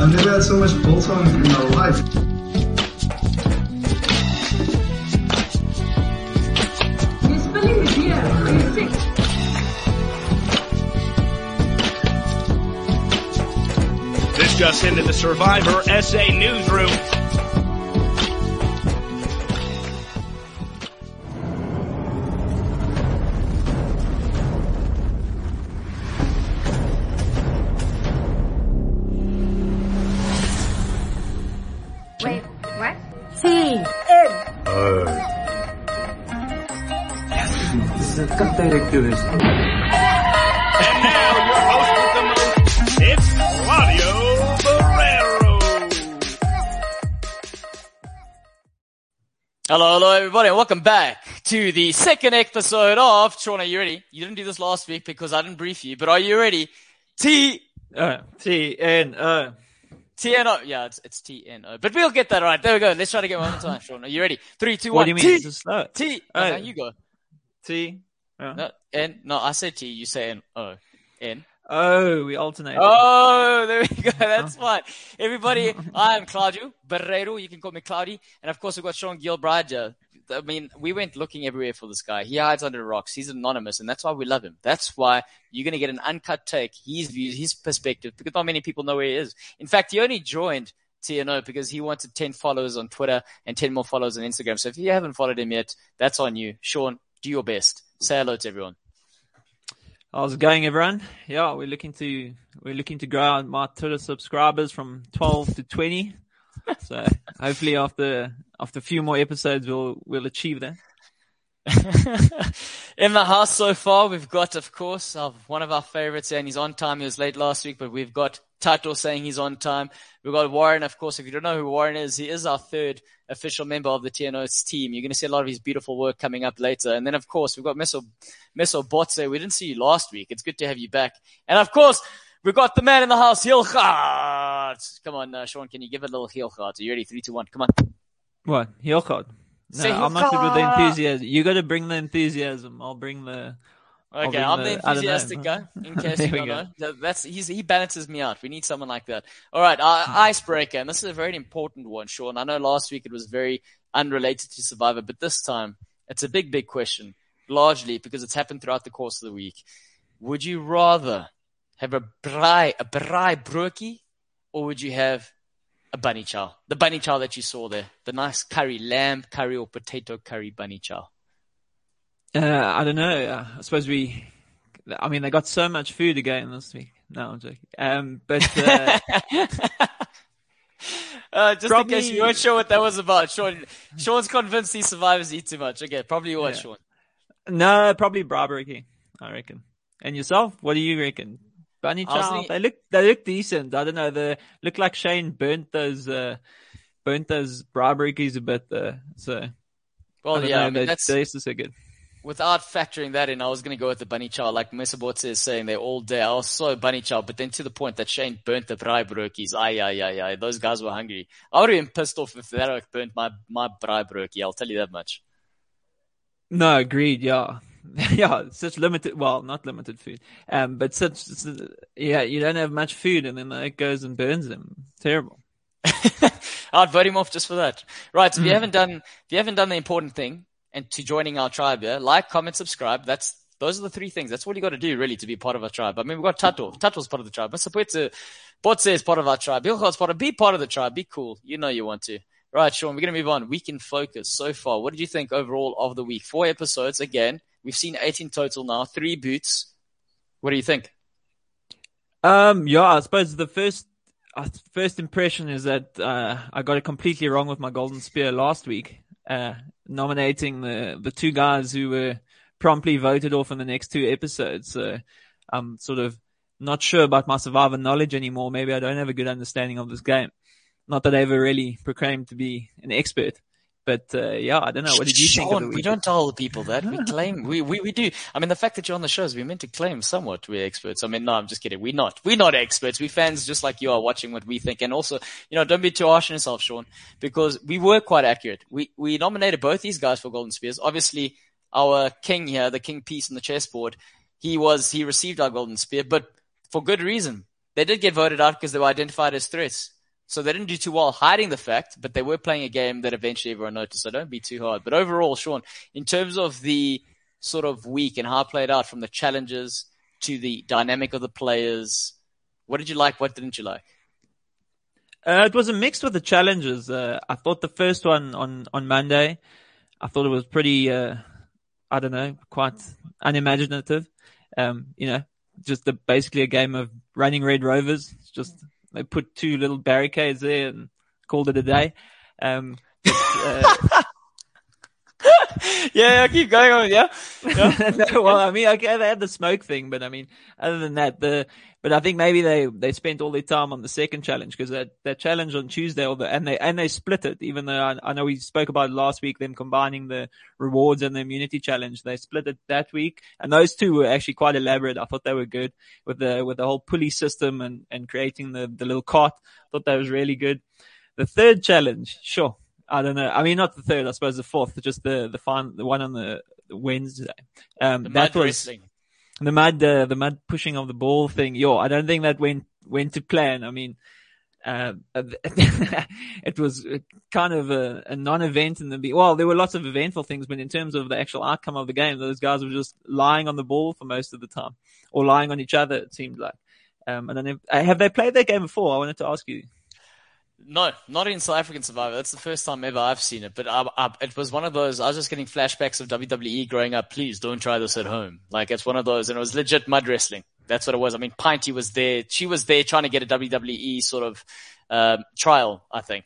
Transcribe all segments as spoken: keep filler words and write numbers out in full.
I've never had so much bolt-on in my life. You're spilling the beer. Are you sick? This just into the Survivor S A newsroom. Wait, what? T N This is a cut director. And now your host with the most, it's Claudio Barrero. Hello, hello everybody, and welcome back to the second episode of, Sean, are you ready? You didn't do this last week because I didn't brief you, but are you ready? T, Uh, T N O. T N O, yeah, it's, it's T N O, but we'll get that right. There we go. Let's try to get one more time, Sean. Are you ready? Three, two, What one. do you mean? T, It's a slow. T, Oh. no, no, you go. T. Oh. No, N, no, I said T, you say N, O, N. Oh, we alternate. Oh, there we go. That's fine. Everybody, I am Claudio Barrero. You can call me Cloudy. And of course, we've got Sean Gilbride. Uh, I mean, we went looking everywhere for this guy. He hides under rocks. He's anonymous, and that's why we love him. That's why you're going to get an uncut take, his views, his perspective, because not many people know where he is. In fact, he only joined T N O because he wanted ten followers on Twitter and ten more followers on Instagram. So if you haven't followed him yet, that's on you. Sean, do your best. Say hello to everyone. How's it going, everyone? Yeah, we're looking to we're looking to grow our- my Twitter subscribers from twelve to twenty. So hopefully, after after a few more episodes, we'll we'll achieve that. In the house so far, we've got, of course, uh, one of our favorites, and he's on time. He was late last week, but we've got Tato saying he's on time. We've got Warren, of course. If you don't know who Warren is, he is our third official member of the T N O's team. You're going to see a lot of his beautiful work coming up later. And then, of course, we've got Meso, Meso Botse. We didn't see you last week. It's good to have you back. And, of course, we've got the man in the house, Hilgard. Come on, uh, Sean, can you give it a little Hilgard? Are you ready? Three, two, one. Come on. What? Heel card? No, Say I'm not good with the enthusiasm. You got to bring the enthusiasm. I'll bring the. I'll Okay, bring I'm the the- I don't know. enthusiastic guy, in case There you we don't go. know. That- That's, he's, he balances me out. We need someone like that. All right, uh, icebreaker, and this is a very important one, Sean. I know last week it was very unrelated to Survivor, but this time it's a big, big question, largely because it's happened throughout the course of the week. Would you rather have a braai, a braai broekie, or would you have a bunny chow? The bunny chow that you saw there, the nice curry, lamb curry or potato curry bunny chow. Uh, I don't know. Uh, I suppose we. I mean, they got so much food again this week. No, I'm joking. Um, but uh, Uh, just Probably- in case you weren't sure what that was about, Sean, Sean's convinced these survivors eat too much. Okay, probably what, Yeah. Sean? no, probably Braberiki, I reckon. And yourself? What do you reckon? Bunny I was chow? thinking- They look. They look decent. I don't know. They look like Shane burnt those. Uh, burnt those Braberikis a bit. Uh, so. I Well, don't yeah, know, I mean, they that's, taste so good. without factoring that in, I was going to go with the bunny chow, like Mesabotse is saying there all day. I was so bunny chow, but then to the point that Shane burnt the braai broekies. Ay, ay, ay, ay. Those guys were hungry. I would have been pissed off if that had burnt my, my braai broekie. I'll tell you that much. No, agreed. Yeah, yeah. Such limited. Well, not limited food. Um, but such. such- Yeah, you don't have much food, and then it goes and burns them. Terrible. I'd vote him off just for that. Right. So if you Mm. haven't done, if you haven't done the important thing and to joining our tribe here, like, comment, subscribe. That's, those are the three things. That's all you got to do really to be part of our tribe. I mean, we've got Tato. Tato's part of the tribe. Mister Poetse, Botse is part of our tribe. Hilgard's part of, be part of the tribe. Be cool. You know you want to. Right, Sean, we're going to move on. Week in focus so far. What did you think overall of the week? Four episodes. Again, we've seen eight in total now. Three boots. What do you think? Um, yeah, I suppose the first uh, first impression is that uh, I got it completely wrong with my golden spear last week, uh, nominating the the two guys who were promptly voted off in the next two episodes. So I'm sort of not sure about my Survivor knowledge anymore. Maybe I don't have a good understanding of this game. Not that I ever really proclaimed to be an expert. But, uh, yeah, I don't know. What did you Sean, think of the week? we don't tell the people that. We claim, we, we, we do. I mean, the fact that you're on the shows, we're meant to claim somewhat we're experts. I mean, no, I'm just kidding. We're not. We're not experts. We're fans just like you are watching what we think. And also, you know, don't be too harsh on yourself, Sean, because we were quite accurate. We, we nominated both these guys for Golden Spears. Obviously, our king here, the king piece on the chessboard, he was, he received our Golden Spear, but for good reason. They did get voted out because they were identified as threats. So they didn't do too well hiding the fact, but they were playing a game that eventually everyone noticed. So don't be too hard. But overall, Sean, in terms of the sort of week and how it played out from the challenges to the dynamic of the players, what did you like? What didn't you like? Uh, it was a mix with the challenges. Uh, I thought the first one on, on Monday, I thought it was pretty, uh, I don't know, quite unimaginative. Um, you know, just a, basically a game of running Red Rovers. It's just, they put two little barricades there and called it a day. Um, but, uh, yeah, yeah, keep going on, yeah. yeah. no, well, I mean, okay, they had the smoke thing, but I mean, other than that, the, but I think maybe they, they spent all their time on the second challenge because that, that challenge on Tuesday, or the, and they, and they split it, even though I, I know we spoke about it last week, them combining the rewards and the immunity challenge. They split it that week. And those two were actually quite elaborate. I thought they were good with the, with the whole pulley system and, and creating the, the little cart. I thought that was really good. The third challenge, sure. I don't know. I mean, not the third, I suppose the fourth, just the, the fine, the one on the, the Wednesday. Um, the that mud was wrestling. the mud, uh, the mud pushing of the ball thing. Yo, I don't think that went, went to plan. I mean, uh, it was kind of a, a non-event in the, well, there were lots of eventful things, but in terms of the actual outcome of the game, those guys were just lying on the ball for most of the time, or lying on each other, it seemed like. Um, I don't know. Have they played that game before? I wanted to ask you. No, not in South African Survivor. That's the first time ever I've seen it. But I, I, it was one of those, I was just getting flashbacks of W W E growing up. Please don't try this at home. Like, it's one of those, and it was legit mud wrestling. That's what it was. I mean, Pinty was there. She was there trying to get a W W E sort of um, trial, I think.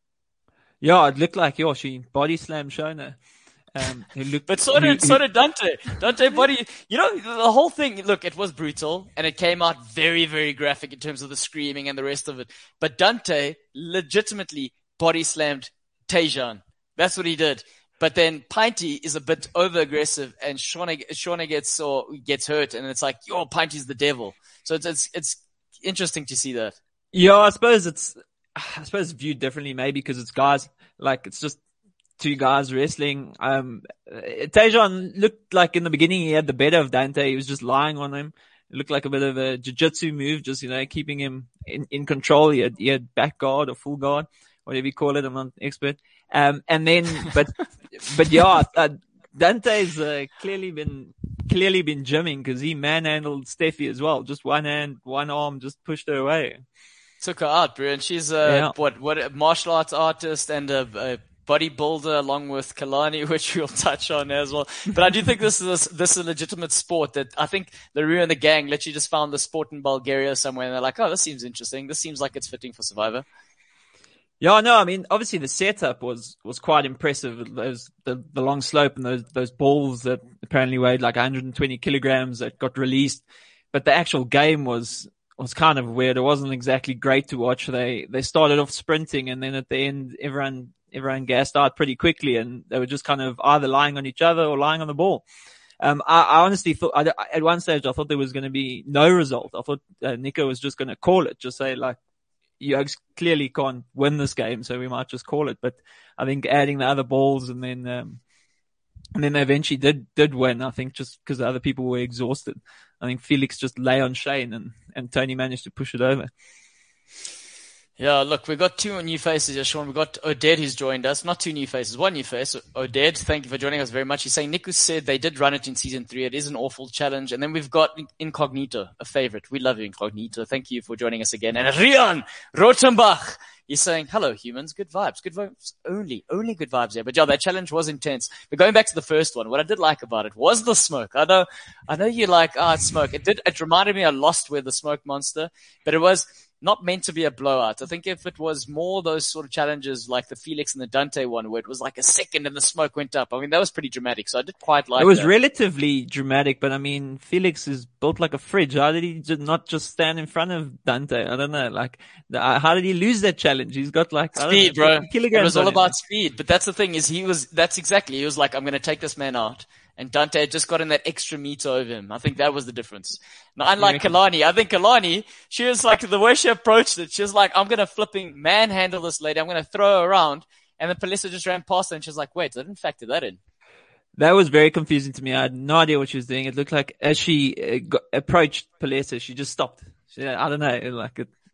Yeah, it looked like, yo, she body slammed Shona. Um, it looked, but so did, he, so did Dante. Dante body, you know, the whole thing, look, it was brutal and it came out very, very graphic in terms of the screaming and the rest of it. But Dante legitimately body slammed Tajan. That's what he did. But then Pinty is a bit over aggressive and Shauna, Shauna gets, or gets hurt and it's like, yo, Pinty's the devil. So it's, it's, it's interesting to see that. Yeah, I suppose it's, I suppose it's viewed differently maybe because it's guys, like it's just, two guys wrestling. Um, Tajan looked like in the beginning he had the better of Dante. He was just lying on him. It looked like a bit of a jiu-jitsu move, just, you know, keeping him in, in control. He had, he had back guard or full guard, whatever you call it. I'm not an expert. Um, and then, but, but yeah, uh, Dante's, uh, clearly been, clearly been gymming because he manhandled Steffi as well. Just one hand, one arm, just pushed her away. Took her out, bro. And she's, uh, yeah. what, what, a martial arts artist and a, a bodybuilder along with Kalani, which we'll touch on as well. But I do think this is a, this is a legitimate sport that I think LaRue and the gang literally just found the sport in Bulgaria somewhere and they're like, oh, this seems interesting. This seems like it's fitting for Survivor. Yeah, no, I mean, obviously the setup was, was quite impressive. Those, the, the long slope and those, those balls that apparently weighed like one hundred twenty kilograms that got released. But the actual game was, was kind of weird. It wasn't exactly great to watch. They, they started off sprinting and then at the end, everyone, everyone gassed out pretty quickly and they were just kind of either lying on each other or lying on the ball. Um, I, I honestly thought, I, at one stage I thought there was going to be no result. I thought uh, Nico was just going to call it, just say like, you clearly can't win this game, so we might just call it. But I think adding the other balls and then, um, and then they eventually did, did win. I think just because the other people were exhausted. I think Felix just lay on Shane and, and Tony managed to push it over. Yeah, look, we got two new faces here, Sean. We got Oded who's joined us. Not two new faces, one new face. Oded, thank you for joining us very much. He's saying Niku said they did run it in season three. It is an awful challenge. And then we've got Incognito, a favorite. We love you, Incognito. Thank you for joining us again. And Rian Rotenbach, he's saying, hello, humans. Good vibes. Good vibes only. Only good vibes there. But yeah, that challenge was intense. But going back to the first one, what I did like about it was the smoke. I know, I know you like, ah, oh, it's smoke. It did, it reminded me of Lost with the smoke monster, but it was not meant to be a blowout. I think if it was more those sort of challenges like the Felix and the Dante one where it was like a second and the smoke went up. I mean, that was pretty dramatic. So I did quite like it. It was that. relatively dramatic, but I mean, Felix is built like a fridge. How did he not just stand in front of Dante? I don't know. Like, how did he lose that challenge? He's got like speed, know, bro. It was all about him. speed. But that's the thing is he was, that's exactly, he was like, I'm going to take this man out. And Dante had just gotten that extra meter over him. I think that was the difference. Now, unlike Kalani, I think Kalani, she was like, the way she approached it, she was like, I'm going to flipping manhandle this lady. I'm going to throw her around. And then Palisa just ran past her and she was like, wait, I didn't factor that in. That was very confusing to me. I had no idea what she was doing. It looked like as she uh, got, approached Palisa, she just stopped. She, I don't know. Like it,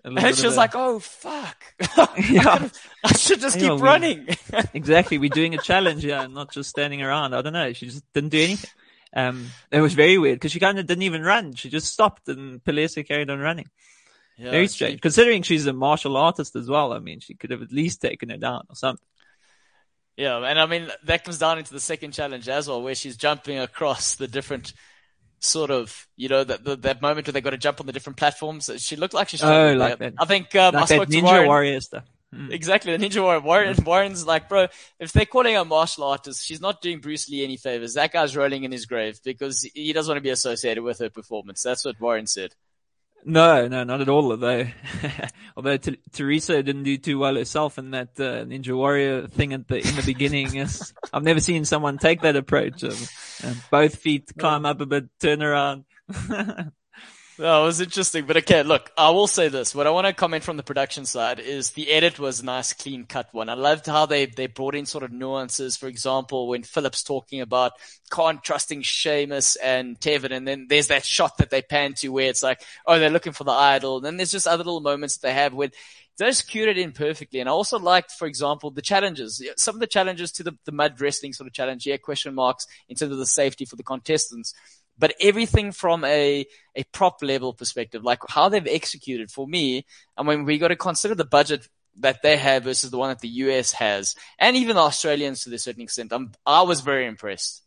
A little And bit she of was a- like, "Oh fuck! Yeah. I, could've- I should just Yeah, keep we- running." Exactly. We're doing a challenge, yeah, not just standing around. I don't know. She just didn't do anything. Um, it was very weird because she kind of didn't even run. She just stopped and Pelesa carried on running. Yeah, Very she- strange. Considering she's a martial artist as well. I mean, she could have at least taken her down or something. Yeah, and I mean, that comes down into the second challenge as well, where she's jumping across the different sort of, you know, that, the, that moment where they got to jump on the different platforms. She looked like she struggled Oh, like there. that. I think um, I Like that spoke to Ninja Warren. Warrior stuff. Mm. Exactly, the Ninja Warrior. Warren, Warren's like, bro, if they're calling her a martial artist, she's not doing Bruce Lee any favors. That guy's rolling in his grave because he doesn't want to be associated with her performance. That's what Warren said. No, no, not at all. Although, although T- Teresa didn't do too well herself in that uh, Ninja Warrior thing at the in the beginning. Yes. I've never seen someone take that approach of uh, both feet climb up a bit, turn around. No, it was interesting. But okay, look, I will say this. What I want to comment from the production side is the edit was a nice, clean cut one. I loved how they, they brought in sort of nuances. For example, when Philip's talking about Khan trusting Sheamus and Tevin, and then there's that shot that they pan to where it's like, oh, they're looking for the idol. And then there's just other little moments that they have where they just cued it in perfectly. And I also liked, for example, the challenges. Some of the challenges to the, the mud wrestling sort of challenge, yeah, question marks in terms of the safety for the contestants. But everything from a, a prop level perspective, like how they've executed for me, I mean, we got to consider the budget that they have versus the one that the U S has, and even the Australians to a certain extent. I'm, I was very impressed.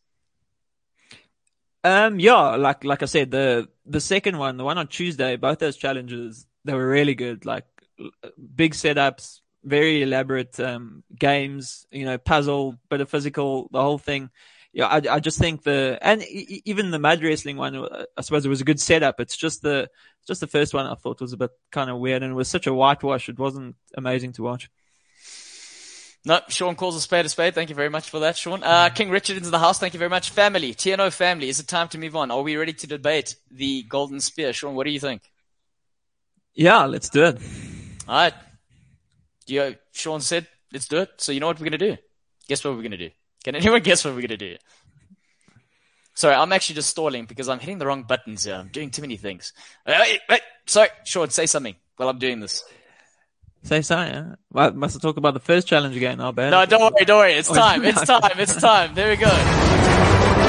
Um, yeah, like like I said, the the second one, the one on Tuesday, both those challenges, they were really good. Like big setups, very elaborate um games, you know, puzzle, bit of physical, the whole thing. Yeah, I, I just think the, and e- even the mud wrestling one, I suppose it was a good setup. It's just the, just the first one I thought was a bit kind of weird, and it was such a whitewash. It wasn't amazing to watch. No, Sean calls a spade a spade. Thank you very much for that, Sean. Uh, King Richard into the house. Thank you very much. Family, T N O family. Is it time to move on? Are we ready to debate the Golden Spear? Sean, what do you think? Yeah, let's do it. All right. You, Sean said, let's do it. So you know what we're going to do? Guess what we're going to do? Can anyone guess what we're going to do? Sorry, I'm actually just stalling because I'm hitting the wrong buttons here. I'm doing too many things. Wait, wait, sorry, Sean, say something while I'm doing this. Say so, yeah. Well, must I talk about the first challenge again? I'll bet. No, don't worry, don't worry. It's Oh, time. no. It's time. It's time. There we go.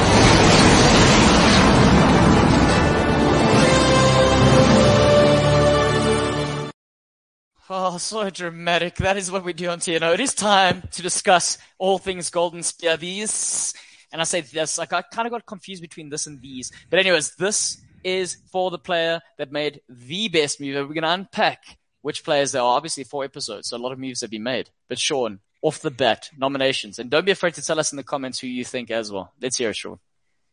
Oh, so dramatic. That is what we do on T N O. It is time to discuss all things Golden Spear. These, and I say this, like I kind of got confused between this and these. But anyways, this is for the player that made the best move. We're going to unpack which players there are. Obviously, four episodes, so a lot of moves have been made. But Sean, off the bat, nominations. And don't be afraid to tell us in the comments who you think as well. Let's hear it, Sean.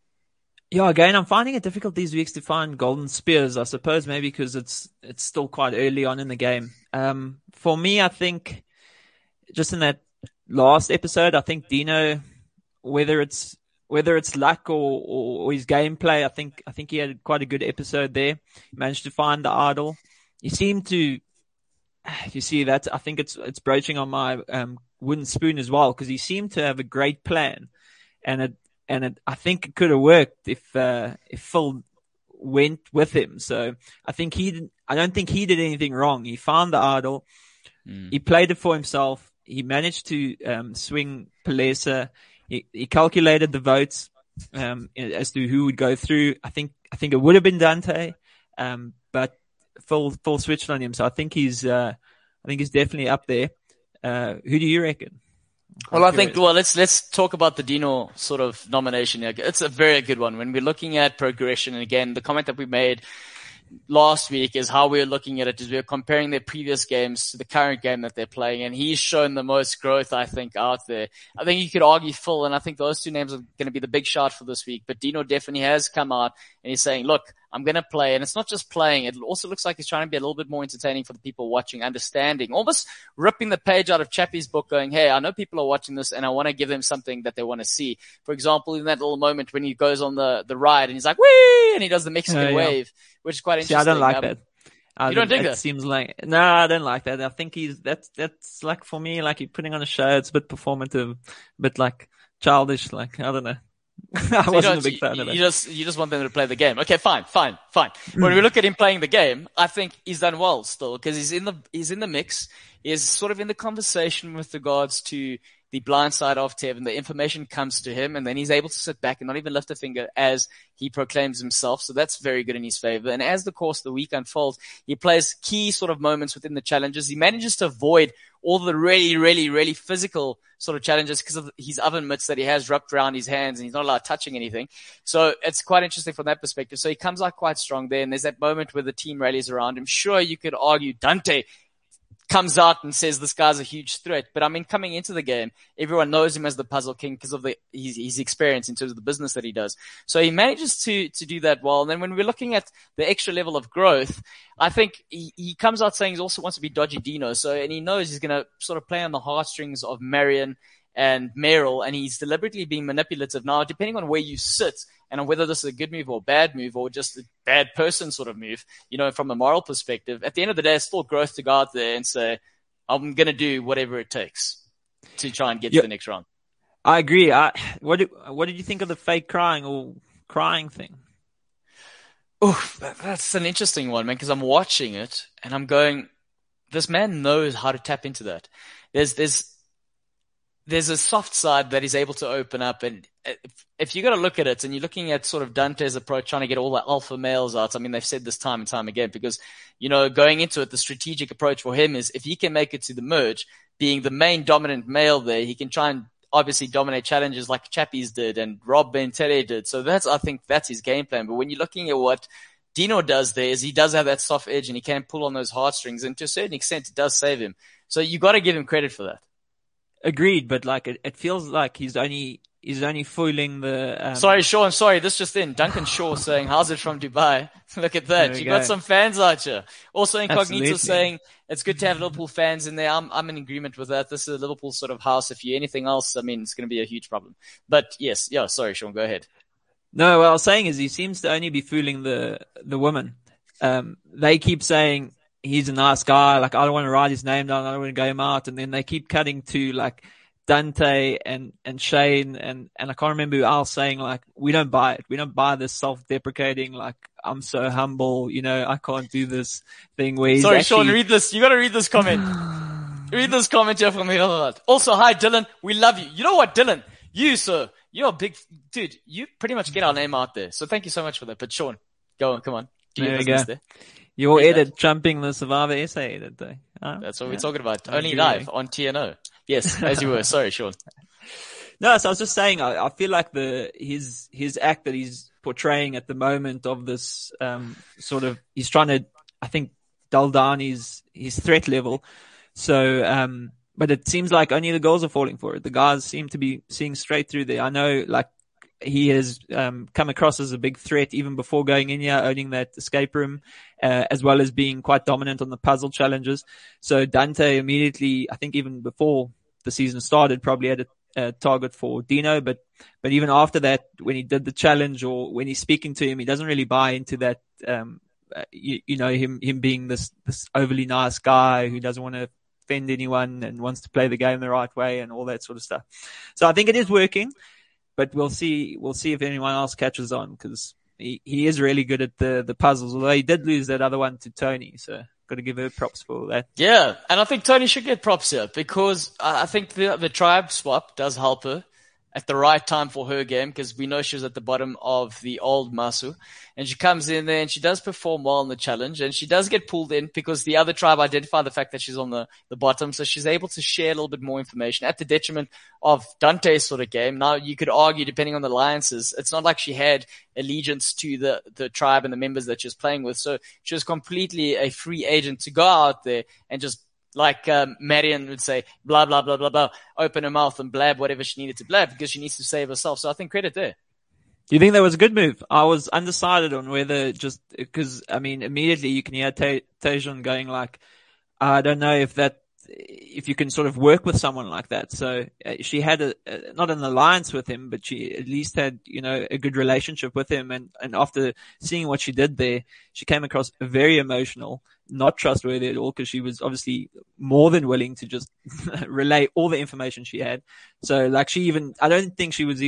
Yeah, again, I'm finding it difficult these weeks to find golden spears. I suppose maybe because it's it's still quite early on in the game. Um, for me, I think just in that last episode, I think Dino, whether it's whether it's luck or, or, or his gameplay, I think I think he had quite a good episode there. He managed to find the idol. He seemed to, you see that, I think it's it's broaching on my um, wooden spoon as well, because he seemed to have a great plan, and it. And it, I think it could have worked if uh, if Phil went with him. So I think he didn't, I don't think he did anything wrong. He found the idol. Mm. He played it for himself. He managed to um, swing Pelesa. He, he calculated the votes um, as to who would go through. I think I think it would have been Dante, um, but Phil Phil switched on him. So I think he's uh, I think he's definitely up there. Uh, who do you reckon? Well, I think, well, let's, let's talk about the Dino sort of nomination. It's a very good one. When we're looking at progression, and again, the comment that we made last week is how we're looking at it is we're comparing their previous games to the current game that they're playing, and he's shown the most growth, I think, out there. I think you could argue Phil, and I think those two names are going to be the big shot for this week, but Dino definitely has come out and he's saying, look, I'm going to play. And it's not just playing. It also looks like he's trying to be a little bit more entertaining for the people watching, understanding, almost ripping the page out of Chappie's book going, hey, I know people are watching this and I want to give them something that they want to see. For example, in that little moment when he goes on the, the ride and he's like, whee, and he does the Mexican uh, yeah. wave, which is quite interesting. See, I don't like um, that. I you don't dig it that? Seems like, no, I don't like that. I think he's, that's, that's like for me, like he's putting on a show. It's a bit performative, a bit like childish, like, I don't know. I So you wasn't don't- a big fan you, of you it. just you just want them to play the game. Okay, fine, fine, fine. When we look at him playing the game, I think he's done well still because he's in the he's in the mix. He's sort of in the conversation with regards to the blind side of Tevin. The information comes to him, and then he's able to sit back and not even lift a finger as he proclaims himself. So that's very good in his favor. And as the course of the week unfolds, he plays key sort of moments within the challenges. He manages to avoid all the really, really, really physical sort of challenges because of his oven mitts that he has wrapped around his hands, and he's not allowed touching anything. So it's quite interesting from that perspective. So he comes out quite strong there, and there's that moment where the team rallies around him. Sure, you could argue Dante comes out and says this guy's a huge threat. But I mean, coming into the game, everyone knows him as the puzzle king because of the his, his experience in terms of the business that he does. So he manages to to do that well. And then when we're looking at the extra level of growth, I think he, he comes out saying he also wants to be Dodgy Dino. So, and he knows he's going to sort of play on the heartstrings of Marion and Merrill, and he's deliberately being manipulative. Now, depending on where you sit and on whether this is a good move or a bad move or just a bad person sort of move, you know, from a moral perspective, at the end of the day, it's still growth to go out there and say, I'm going to do whatever it takes to try and get Yeah. to the next round. I agree. I, what did, what did you think of the fake crying or crying thing? Oof, that- that's an interesting one, man, because I'm watching it and I'm going, this man knows how to tap into that. There's, there's, there's a soft side that he's able to open up. And if, if you got to look at it and you're looking at sort of Dante's approach, trying to get all the alpha males out. I mean, they've said this time and time again because, you know, going into it, the strategic approach for him is if he can make it to the merge, being the main dominant male there, he can try and obviously dominate challenges like Chappies did and Rob Bentere did. So that's, I think that's his game plan. But when you're looking at what Dino does there is he does have that soft edge and he can pull on those heartstrings. And to a certain extent, it does save him. So you got to give him credit for that. Agreed, but like it, it feels like he's only he's only fooling the. Um, Sorry, Sean. Sorry, this just in. Duncan Shaw saying, "How's it from Dubai?" Look at There that. we You go. got some fans out here. Also, Incognito Absolutely. saying it's good to have Liverpool fans in there. I'm I'm in agreement with that. This is a Liverpool sort of house. If you anything else, I mean, it's going to be a huge problem. But yes, yeah. Sorry, Sean. Go ahead. No, what I was saying is he seems to only be fooling the the women. Um, they keep saying he's a nice guy. Like I don't want to write his name down. I don't want to go him out. And then they keep cutting to like Dante and, and Shane and, and I can't remember who else saying like, we don't buy it. We don't buy this self-deprecating, like, I'm so humble, you know, I can't do this thing where he's Sorry, actually... Sean. Read this. You got to read this comment. Read this comment here from the other side. Also, hi, Dylan. We love you. You know what, Dylan? You, sir, you're a big dude. You pretty much get our name out there. So thank you so much for that. But Sean, go on. Come on. Do your There we business go. there. Your Read edit trumping the Survivor essay edit though. Huh? That's what Yeah. we're talking about. I Only agree. live on T N O. Yes, as you were. Sorry, Sean. No, so I was just saying, I, I feel like the his his act that he's portraying at the moment of this um, sort of, he's trying to, I think, dull down his his threat level. So, um, but it seems like only the girls are falling for it. The guys seem to be seeing straight through there. I know, like, he has um, come across as a big threat even before going in here, owning that escape room, uh, as well as being quite dominant on the puzzle challenges. So Dante immediately, I think even before the season started, probably had a, a target for Dino. But but even after that, when he did the challenge or when he's speaking to him, he doesn't really buy into that. Um, uh, you, you know, him him being this this overly nice guy who doesn't want to offend anyone and wants to play the game the right way and all that sort of stuff. So I think it is working. But we'll see. We'll see if anyone else catches on because he, he is really good at the, the puzzles. Although he did lose that other one to Tony, so got to give her props for that. Yeah, and I think Tony should get props here because I think the the tribe swap does help her at the right time for her game because we know she was at the bottom of the old Masu. And she comes in there and she does perform well in the challenge and she does get pulled in because the other tribe identify the fact that she's on the, the bottom. So she's able to share a little bit more information at the detriment of Dante's sort of game. Now you could argue depending on the alliances, it's not like she had allegiance to the, the tribe and the members that she was playing with. So she was completely a free agent to go out there and just like um, Marion would say, blah, blah, blah, blah, blah, open her mouth and blab whatever she needed to blab because she needs to save herself. So I think credit there. Do you think that was a good move? I was undecided on whether just because, I mean, immediately you can hear Te- Tejan going like, I don't know if that, if you can sort of work with someone like that. So uh, she had a, a, not an alliance with him, but she at least had, you know, a good relationship with him. And, and after seeing what she did there, she came across very emotional, not trustworthy at all because she was obviously more than willing to just relay all the information she had. So like she even, I don't think she was even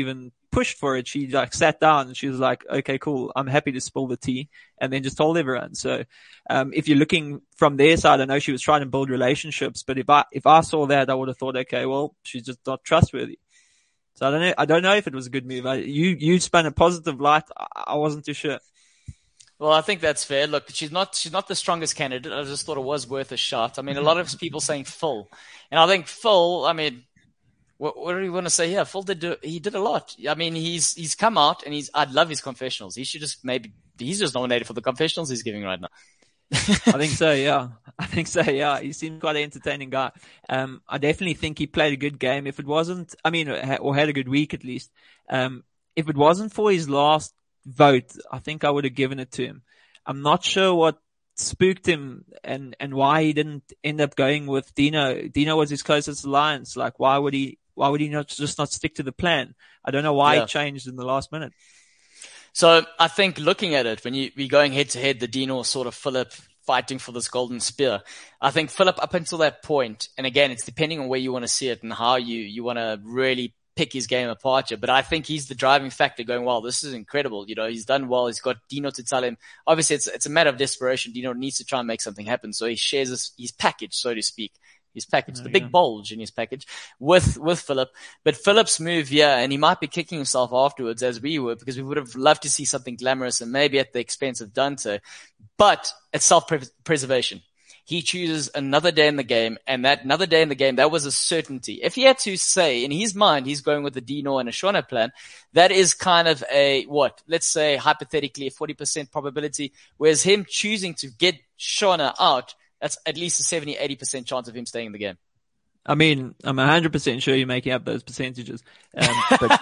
pushed for it. She like sat down and she was like, okay, cool. I'm happy to spill the tea, and then just told everyone. So, um, if you're looking from their side, I know she was trying to build relationships, but if I, if I saw that, I would have thought, okay, well, she's just not trustworthy. So I don't know. I don't know if it was a good move. I, you, you spun a positive light. I, I wasn't too sure. Well, I think that's fair. Look, she's not she's not the strongest candidate. I just thought it was worth a shot. I mean, a lot of people saying Phil, and I think Phil. I mean, what, what do you want to say here? Phil did do, he did a lot. I mean, he's he's come out and he's. I'd love his confessionals. He should just maybe he's just nominated for the confessionals he's giving right now. I think so. Yeah, I think so. Yeah, he seemed quite an entertaining guy. Um, I definitely think he played a good game. If it wasn't, I mean, or had a good week at least. Um, if it wasn't for his last vote, I think I would have given it to him. I'm not sure what spooked him and, and why he didn't end up going with Dino. Dino was his closest alliance. Like, why would he, why would he not just not stick to the plan? I don't know why yeah. he changed in the last minute. So I think looking at it, when you be going head to head, the Dino sort of Philip fighting for this golden spear. I think Philip up until that point, and again, it's depending on where you want to see it and how you, you want to really pick his game apart here, but I think he's the driving factor going, wow, this is incredible. You know, he's done well. He's got Dino to tell him. Obviously, it's it's a matter of desperation. Dino needs to try and make something happen. So he shares his, his package, so to speak. His package, oh, the big yeah. bulge in his package with, with Philip. But Philip's move here, and he might be kicking himself afterwards as we were, because we would have loved to see something glamorous and maybe at the expense of Dante. But it's self-preservation. He chooses another day in the game, and that another day in the game, that was a certainty. If he had to say in his mind he's going with the Dino and a Shona plan, that is kind of a, what, let's say hypothetically a forty percent probability, whereas him choosing to get Shona out, that's at least a seventy, eighty percent chance of him staying in the game. I mean, I'm one hundred percent sure you're making up those percentages. Um, but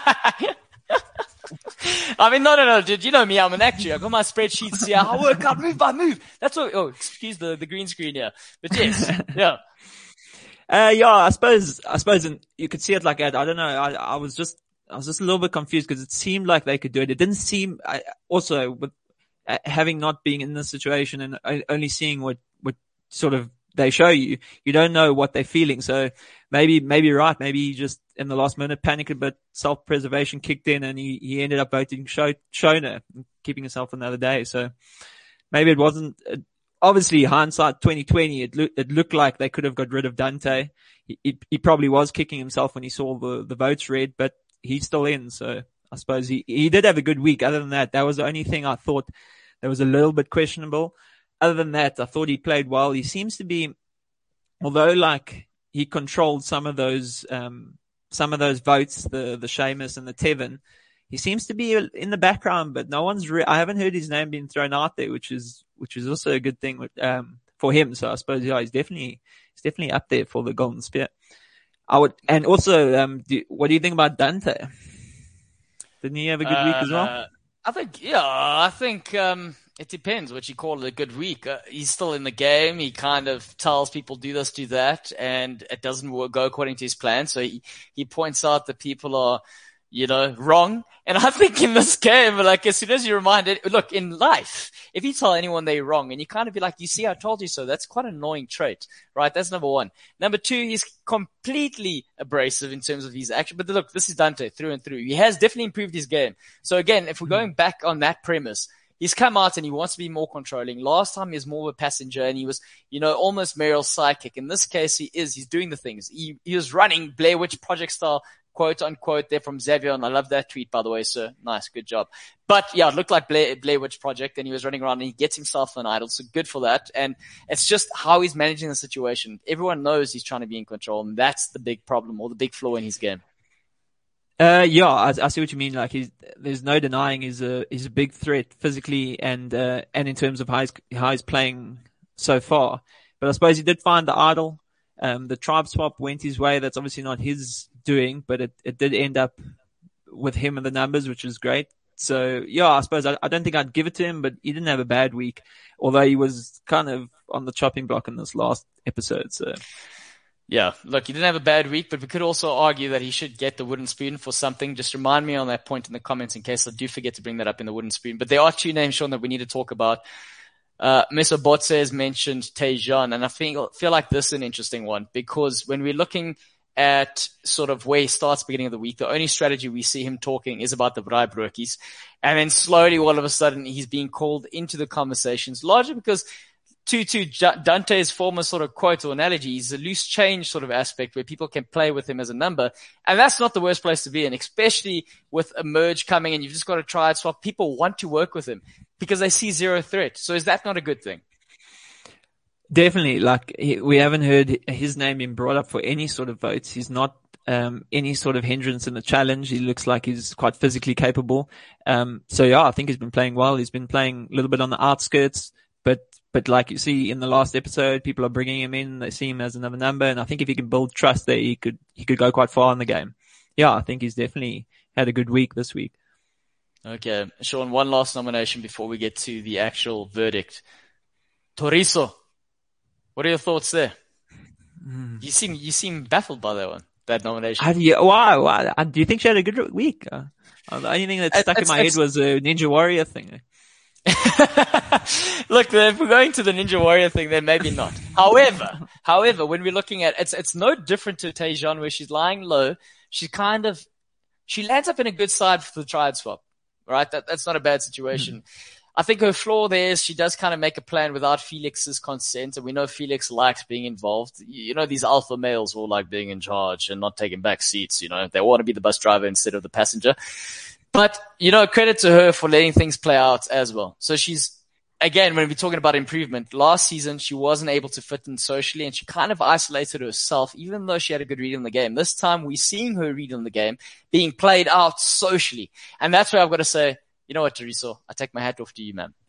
I mean, no, no, no, dude. You know me. I'm an actuary. I got my spreadsheets here. I work out move by move. That's what, oh, excuse the, the green screen here. But yes, yeah. Uh, yeah, I suppose, I suppose in, you could see it like that. I don't know. I, I was just, I was just a little bit confused because it seemed like they could do it. It didn't seem, I, also with uh, having not being in this situation and uh, only seeing what, what sort of they show you, you don't know what they're feeling. So maybe, maybe you're right. Maybe he just in the last minute panicked a bit, self-preservation kicked in, and he, he ended up voting Shona, keeping himself another day. So maybe it wasn't, uh, obviously hindsight twenty twenty, it looked, it looked like they could have got rid of Dante. He, he, he probably was kicking himself when he saw the, the votes read, but he's still in. So I suppose he, he did have a good week. Other than that, that was the only thing I thought that was a little bit questionable. Other than that, I thought he played well. He seems to be, although like he controlled some of those, um, some of those votes, the, the Seamus and the Tevin, he seems to be in the background, but no one's re- I haven't heard his name being thrown out there, which is, which is also a good thing with, um, for him. So I suppose, yeah, he's definitely, he's definitely up there for the Golden Spear. I would, and also, um, do, what do you think about Dante? Didn't he have a good uh, week as well? Uh, I think, yeah, I think, um, it depends what you call it a good week. Uh, he's still in the game. He kind of tells people do this, do that, and it doesn't work, go according to his plan. So he, he points out that people are, you know, wrong. And I think in this game, like as soon as you remind it, look, in life, if you tell anyone they're wrong and you kind of be like, you see, I told you so, that's quite an annoying trait, right? That's number one. Number two, he's completely abrasive in terms of his action. But look, this is Dante through and through. He has definitely improved his game. So again, if we're going back on that premise, he's come out and he wants to be more controlling. Last time he was more of a passenger and he was, you know, almost Meryl's sidekick. In this case, he is. He's doing the things. He, he was running Blair Witch Project style, quote unquote, there from Xavier. And I love that tweet, by the way, sir. Nice. Good job. But yeah, it looked like Blair, Blair Witch Project, and he was running around and he gets himself an idol. So good for that. And it's just how he's managing the situation. Everyone knows he's trying to be in control, and that's the big problem or the big flaw in his game. Uh, yeah, I, I see what you mean. Like, he's, there's no denying he's a, he's a big threat physically and, uh, and in terms of how he's, how he's playing so far. But I suppose he did find the idol. Um, the tribe swap went his way. That's obviously not his doing, but it, it did end up with him and the numbers, which is great. So yeah, I suppose I, I don't think I'd give it to him, but he didn't have a bad week, although he was kind of on the chopping block in this last episode. So. Yeah, look, he didn't have a bad week, but we could also argue that he should get the wooden spoon for something. Just remind me on that point in the comments in case I do forget to bring that up in the wooden spoon. But there are two names, Sean, that we need to talk about. Uh, Mister Botse has mentioned Tejan, and I feel, feel like this is an interesting one because when we're looking at sort of where he starts beginning of the week, the only strategy we see him talking is about the Vrybrookies. And then slowly, all of a sudden, he's being called into the conversations, largely because to, to Dante's former sort of quote or analogy, he's a loose change sort of aspect where people can play with him as a number. And that's not the worst place to be in, especially with a merge coming and you've just got to try and swap. People want to work with him because they see zero threat. So is that not a good thing? Definitely. Like, we haven't heard his name being brought up for any sort of votes. He's not um any sort of hindrance in the challenge. He looks like he's quite physically capable. Um So yeah, I think he's been playing well. He's been playing a little bit on the outskirts, but But like you see in the last episode, people are bringing him in. They see him as another number. And I think if he can build trust there, he could, he could go quite far in the game. Yeah, I think he's definitely had a good week this week. Okay. Sean, one last nomination before we get to the actual verdict. Toriso. What are your thoughts there? Mm. You seem, you seem baffled by that one, that nomination. Have you, wow, wow. Do you think she had a good week? Uh, the only thing that stuck it's, in my head was a Ninja Warrior thing. Look, if we're going to the Ninja Warrior thing, then maybe not. However, however, when we're looking at it's it's no different to Taejon, where she's lying low. She kind of she lands up in a good side for the triad swap, right? That that's not a bad situation. Mm-hmm. I think her flaw there is she does kind of make a plan without Felix's consent, and we know Felix likes being involved. You know, these alpha males all like being in charge and not taking back seats. You know, they want to be the bus driver instead of the passenger. But, you know, credit to her for letting things play out as well. So she's, again, when we're talking about improvement, last season she wasn't able to fit in socially and she kind of isolated herself, even though she had a good read on the game. This time we're seeing her read on the game being played out socially. And that's where I've got to say, you know what, Toriso, I take my hat off to you, man.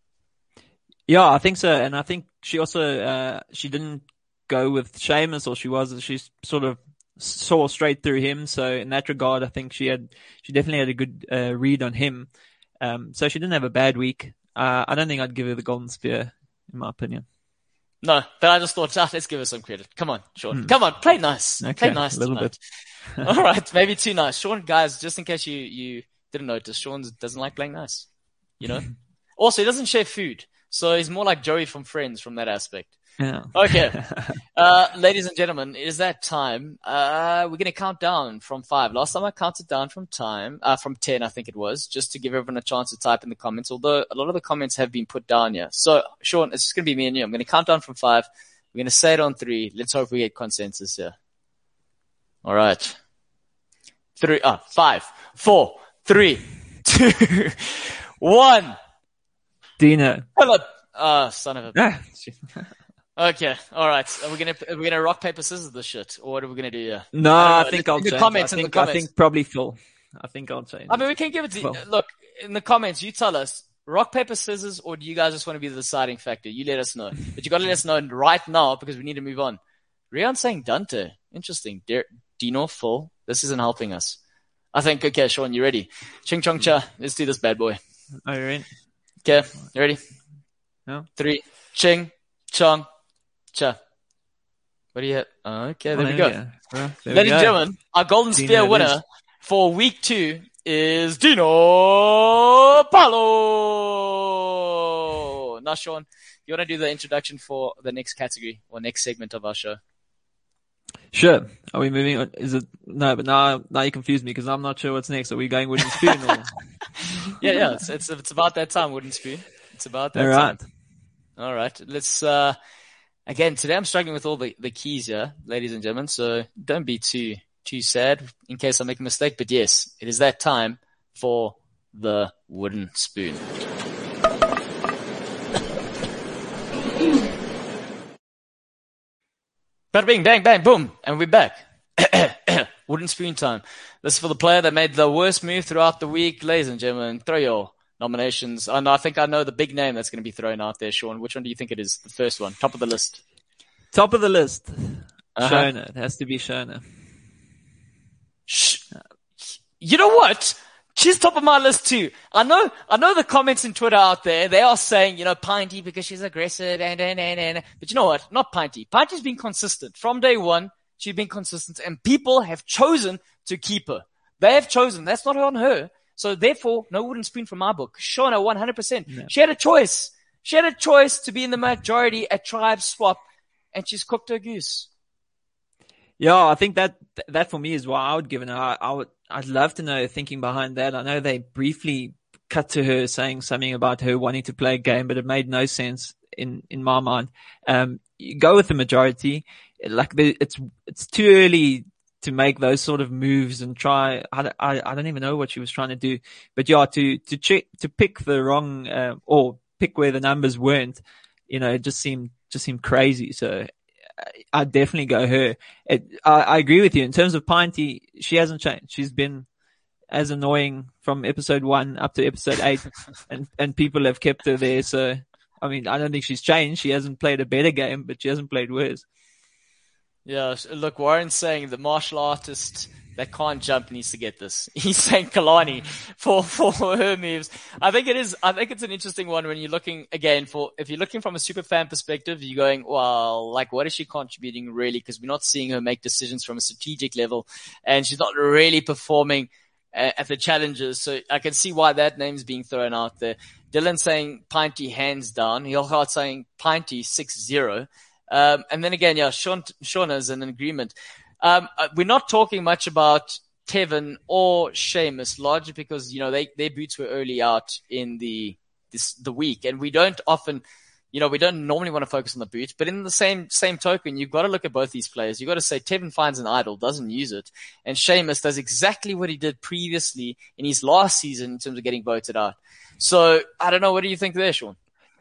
Yeah, I think so. And I think she also, uh, she didn't go with Seamus, or she was, she's sort of saw straight through him. So in that regard, I think she had, she definitely had a good uh, read on him. Um, so she didn't have a bad week. Uh, I don't think I'd give her the Golden Spear, in my opinion. No, but I just thought, ah, let's give her some credit. Come on, Sean. Mm. Come on, play nice. Okay, play nice a little tonight. bit. All right, maybe too nice. Sean, guys, just in case you, you didn't notice, Sean doesn't like playing nice. You know? Also, he doesn't share food. So he's more like Joey from Friends from that aspect. Yeah. Okay. Uh, ladies and gentlemen, it is that time. Uh, we're going to count down from five. Last time I counted down from time, uh, from ten, I think it was, just to give everyone a chance to type in the comments, although a lot of the comments have been put down here. So, Sean, it's just going to be me and you. I'm going to count down from five. We're going to say it on three. Let's hope we get consensus here. All right. Three, uh, five, four, three, two, one. Dino. Philip. Ah, oh, son of a. Ah, Okay, all right. Are we gonna are we gonna rock paper scissors this shit, or what are we gonna do here? No, I, I think in I'll the change. Comments, I think, in the comments. I think probably Phil. I think I'll change. I mean, we can give it to Phil. Look, in the comments, you tell us rock paper scissors, or do you guys just want to be the deciding factor? You let us know, but you got to let us know right now because we need to move on. Rian's saying Dante. Interesting. De- Dino, Phil. This isn't helping us. I think. Okay, Sean, you ready? Ching chong cha. Let's do this bad boy. Are you ready? Okay, you ready? No. Three. Ching chong cha. What do you hit? Oh, okay, there oh, we go. Yeah. Well, there Ladies and gentlemen, our Golden Dino Spear winner for week two is Dino Paulo. Now, Sean, you want to do the introduction for the next category or next segment of our show? Sure. Are we moving on? Is it no? But now, now you confused me because I'm not sure what's next. Are we going wooden spoon? Or... yeah, yeah. It's, it's it's about that time, wooden spoon. It's about that All right. time. All right. Let's. Uh, Again, today I'm struggling with all the, the keys here, ladies and gentlemen, so don't be too too sad in case I make a mistake. But yes, it is that time for the wooden spoon. Bada bing, bang, bang, boom, and we're back. Wooden spoon time. This is for the player that made the worst move throughout the week. Ladies and gentlemen, throw your nominations. And I think I know the big name that's going to be thrown out there, Sean. Which one do you think it is? The first one. Top of the list. Top of the list. Uh-huh. Shona. It has to be Shona. Sh- you know what? She's top of my list too. I know, I know the comments in Twitter out there, they are saying, you know, Pinty because she's aggressive and, and, and, and. But you know what? Not Pinty. Pinty's been consistent. From day one, she's been consistent and people have chosen to keep her. They have chosen. That's not on her. So therefore, no wooden spoon from my book. Shona, one hundred percent. No. She had a choice. She had a choice to be in the majority at Tribe Swap, and she's cooked her goose. Yeah, I think that that for me is what I would give it. I, I would, I'd love to know the thinking behind that. I know they briefly cut to her saying something about her wanting to play a game, but it made no sense in, in my mind. Um, you go with the majority. Like the, it's, it's too early to make those sort of moves and try. I, I, I don't even know what she was trying to do, but yeah, to, to check, to pick the wrong, uh, or pick where the numbers weren't, you know, it just seemed, just seemed crazy. So, I'd definitely go her. It, I, I agree with you. In terms of Pinty, she hasn't changed. She's been as annoying from episode one up to episode eight, and, and people have kept her there. So, I mean, I don't think she's changed. She hasn't played a better game, but she hasn't played worse. Yeah, look, Warren's saying the martial artist that can't jump needs to get this. He's saying Kalani for, for her moves. I think it is, I think it's an interesting one when you're looking, again, for, if you're looking from a super fan perspective, you're going, well, like, what is she contributing really? Because we're not seeing her make decisions from a strategic level, and she's not really performing uh, at the challenges. So I can see why that name's being thrown out there. Dylan saying Pinty hands down. Hilgard saying Pinty six zero. Um, and then again, yeah, Sean, Sean is in agreement. Um, we're not talking much about Tevin or Sheamus, largely because, you know, they, their boots were early out in the, this, the week. And we don't often, you know, we don't normally want to focus on the boots, but in the same, same token, you've got to look at both these players. You've got to say Tevin finds an idol, doesn't use it. And Sheamus does exactly what he did previously in his last season in terms of getting voted out. So I don't know. What do you think there, Sean?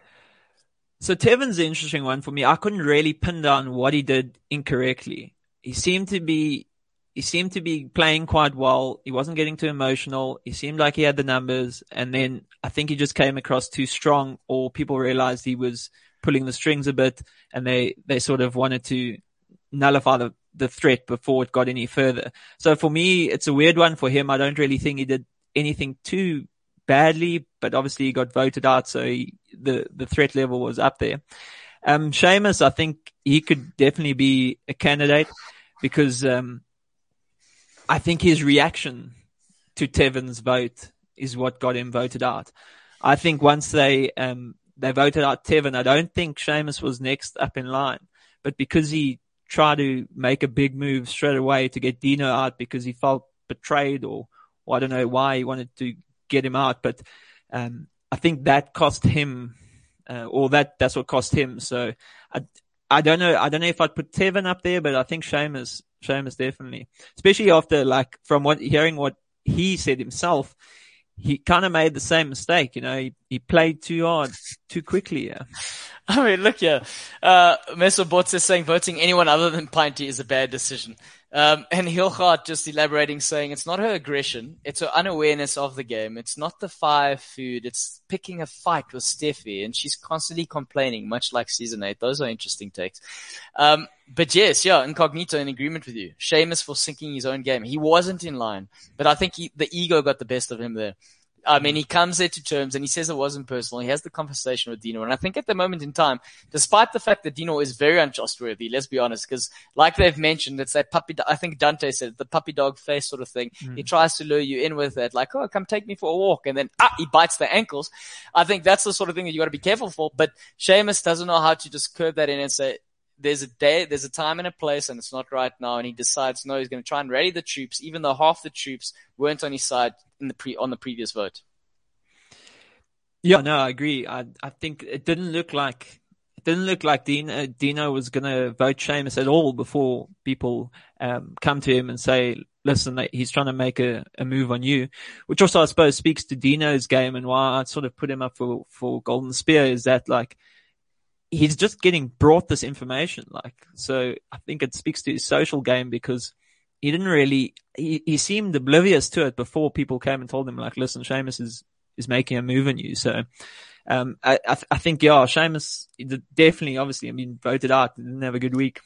So Tevin's an interesting one for me. I couldn't really pin down what he did incorrectly. He seemed to be, he seemed to be playing quite well. He wasn't getting too emotional. He seemed like he had the numbers. And then I think he just came across too strong, or people realized he was pulling the strings a bit, and they, they sort of wanted to nullify the, the threat before it got any further. So for me, it's a weird one for him. I don't really think he did anything too badly, but obviously he got voted out. So he, the, the threat level was up there. Um, Sheamus, I think he could definitely be a candidate, because um, I think his reaction to Tevin's vote is what got him voted out. I think once they um, they voted out Tevin, I don't think Sheamus was next up in line. But because he tried to make a big move straight away to get Dino out because he felt betrayed, or, or I don't know why he wanted to get him out, but um, I think that cost him, uh, or that that's what cost him. So I. I don't know. I don't know if I'd put Tevin up there, but I think Sheamus, Sheamus definitely, especially after, like, from what, hearing what he said himself, he kind of made the same mistake. You know, he, he played too hard, too quickly. Yeah. I mean, look here. Uh, Mesobot is saying voting anyone other than Pinty is a bad decision. Um, and Hilgard just elaborating, saying it's not her aggression, it's her unawareness of the game. It's not the fire food, it's picking a fight with Steffi, and she's constantly complaining, much like season eight. Those are interesting takes. Um, but yes, yeah, Incognito in agreement with you. Sheamus for sinking his own game. He wasn't in line, but I think he, the ego got the best of him there. I mean, he comes there to terms and he says it wasn't personal. He has the conversation with Dino. And I think at the moment in time, despite the fact that Dino is very untrustworthy, let's be honest, because like they've mentioned, it's that puppy, I think Dante said, the puppy dog face sort of thing. Mm. He tries to lure you in with it, like, oh, come take me for a walk. And then, ah, he bites the ankles. I think that's the sort of thing that you got to be careful for. But Sheamus doesn't know how to just curve that in and say, there's a day, there's a time and a place, and it's not right now. And he decides, no, he's going to try and rally the troops, even though half the troops weren't on his side in the pre, on the previous vote. Yeah, no, I agree. I I think it didn't look like it didn't look like Dino, Dino was going to vote Sheamus at all before people um come to him and say, listen, he's trying to make a, a move on you, which also I suppose speaks to Dino's game, and why I sort of put him up for for Golden Spear is that, like, he's just getting brought this information, like, so I think it speaks to his social game, because he didn't really he, he seemed oblivious to it before people came and told him, like, listen, Sheamus is is making a move on you. So, um, I, I, I think, yeah, Sheamus definitely, obviously, I mean, voted out, didn't have a good week.